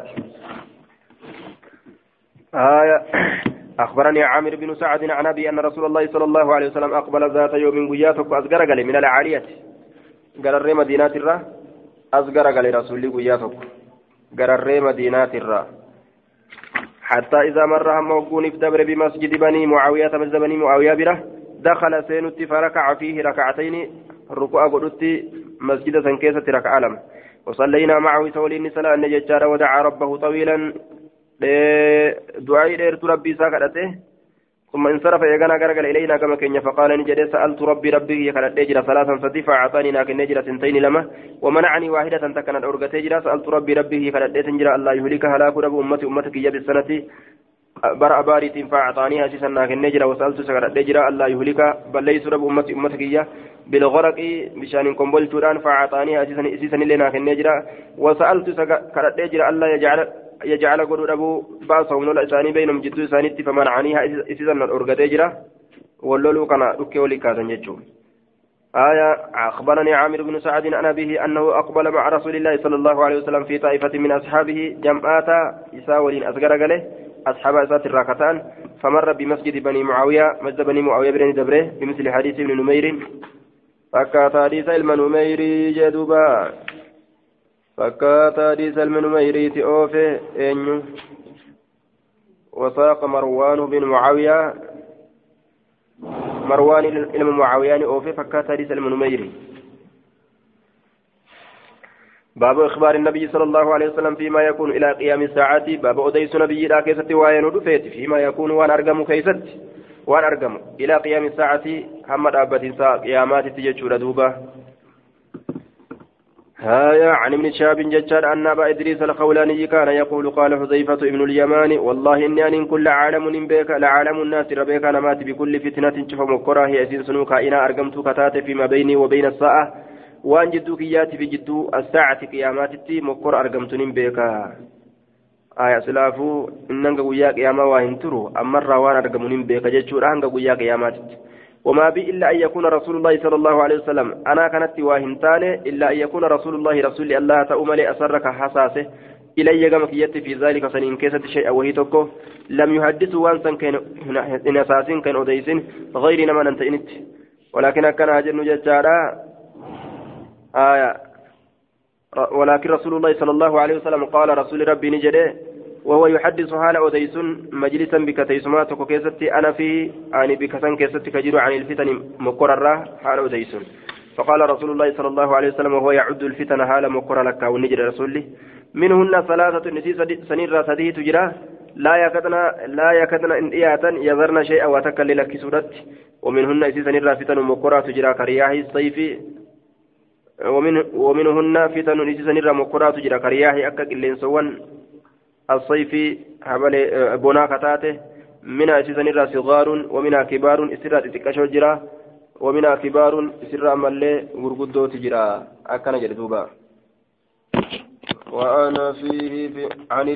أخبرني عامر بن سعد عن أبي أن رسول الله صلى الله عليه وسلم أقبل ذات يوم قياتك أصغر قال من العالية قال الري مدينة الرا أصغر قال رسول الله قياتك قال الري مدينة الرا حتى إذا مر هم وقون افتبر بمسجد بني معاوية مسجد بني معاوية بره دخل سينت فركع فيه ركعتين الركوع قدت مسجد سنكيسة ركع ألم وصلينا معه سولين صلاة النجار ودعا ربه طويلا دعاء ديرت ربي ساكرته ثم انصرف يغنى غرغل إلينا كما كان فقال نجد سألت ربي يكرت نجرة ثلاثا فدفع أعطاني لكن نجرة سنتين لما ومنعني واحدة تكنت أرغت نجرة سألت ربي يكرت نجرة الله يهلك هلاك رب أمتك يد السنة برأ باري فأعطانيها سيسنا كالنجرة وسألت سكرت نجرة الله يهلك بل ليس رب أمتك بالغرق بشان قنبل توران فأعطانيها سيسن لنا كالنجرة وسألت سكرت نجرة الله يجعل قدر أبو باصهم نولا إساني بينهم جدو إسانيتي فمنعنيها إسيسن الأرغة نجرة واللولو كان ركي ولكاسا يجو أخبرني عامر بن سعد عن أبيه أنه أقبل مع رسول الله صلى الله عليه وسلم في طائفة من أصحابه جمعات إساولين أصغر قاله أصحاب ذات الراكتان فمر بمسجد بني معاوية مسجد بني معاوية بن دبره بمثل حديث ابن نمير فكات حديث المنمير جدوبا فكات حديث المنمير تأوفي إنيو وساق مروان بن معاوية مروان إلى معاوية أوفي فكات حديث المنمير باب إخبار النبي صلى الله عليه وسلم فيما يكون إلى قيام الساعة باب أديس نبي لا كيست وين دفيت فيما يكون وان أرقم كيست وان أرقم إلى قيام الساعة محمد أبت ساق قيامات تججور دوبة هايا عن ابن شهاب ججار أن أبا إدريس الخولاني كان يقول قال حذيفة ابن اليمان والله إني أن كل عالم بك لعالم الناس ربك نمات بكل فتنة شف مكره هي أسير سنوك إنا أرقمت كتات فيما بيني وبين الساعة وان جدو كياتي في جدو الساعة قياماتي مكر أرقمتنين بيكا سلافو إننغا قويا قياما واهنترو أمر وان أرقمنين بيكا جدشو رهنغا قويا قياماتي وما بي إلا أن يكون رسول الله صلى الله عليه وسلم أنا كانت واهنتان إلا أن يكون رسول الله رسول الله تأمل أسرك حساسه إلي قمك يت في ذلك سنين كيسة شيء وهي تكو لم يحدثوا وانسا كان إن أساسين كان أديسين غير نما أنت إنت ولكن كان هجر نججارا ولكن رسول الله صلى الله عليه وسلم قال رسول ربي نجده وهو يحدث حال أديس مجلسا بكتيسمات وكيستي أنا في أني بكسن كيستي كجر عن الفتن مقررة حال أديس فقال رسول الله صلى الله عليه وسلم وهو يعد الفتن حال مقرر لك ونجر رسوله منهن ثلاثة نسيس سنير سديه تجرا لا يكدن إياتا يذرن شيئا وتكلل كسورت ومنهن سنير فتن مقررة تجرا كرياح الصيف ومنهن فتن نسير مقرات جرا كرياه أكك اللينسوان الصيف حبل بنا كتاته منها سنير صغار ومنها كبار إسرات تكشو جرا ومنها كبار إسر ملي غرغدو تجرا أكنا جردوبا وأنا فيه عن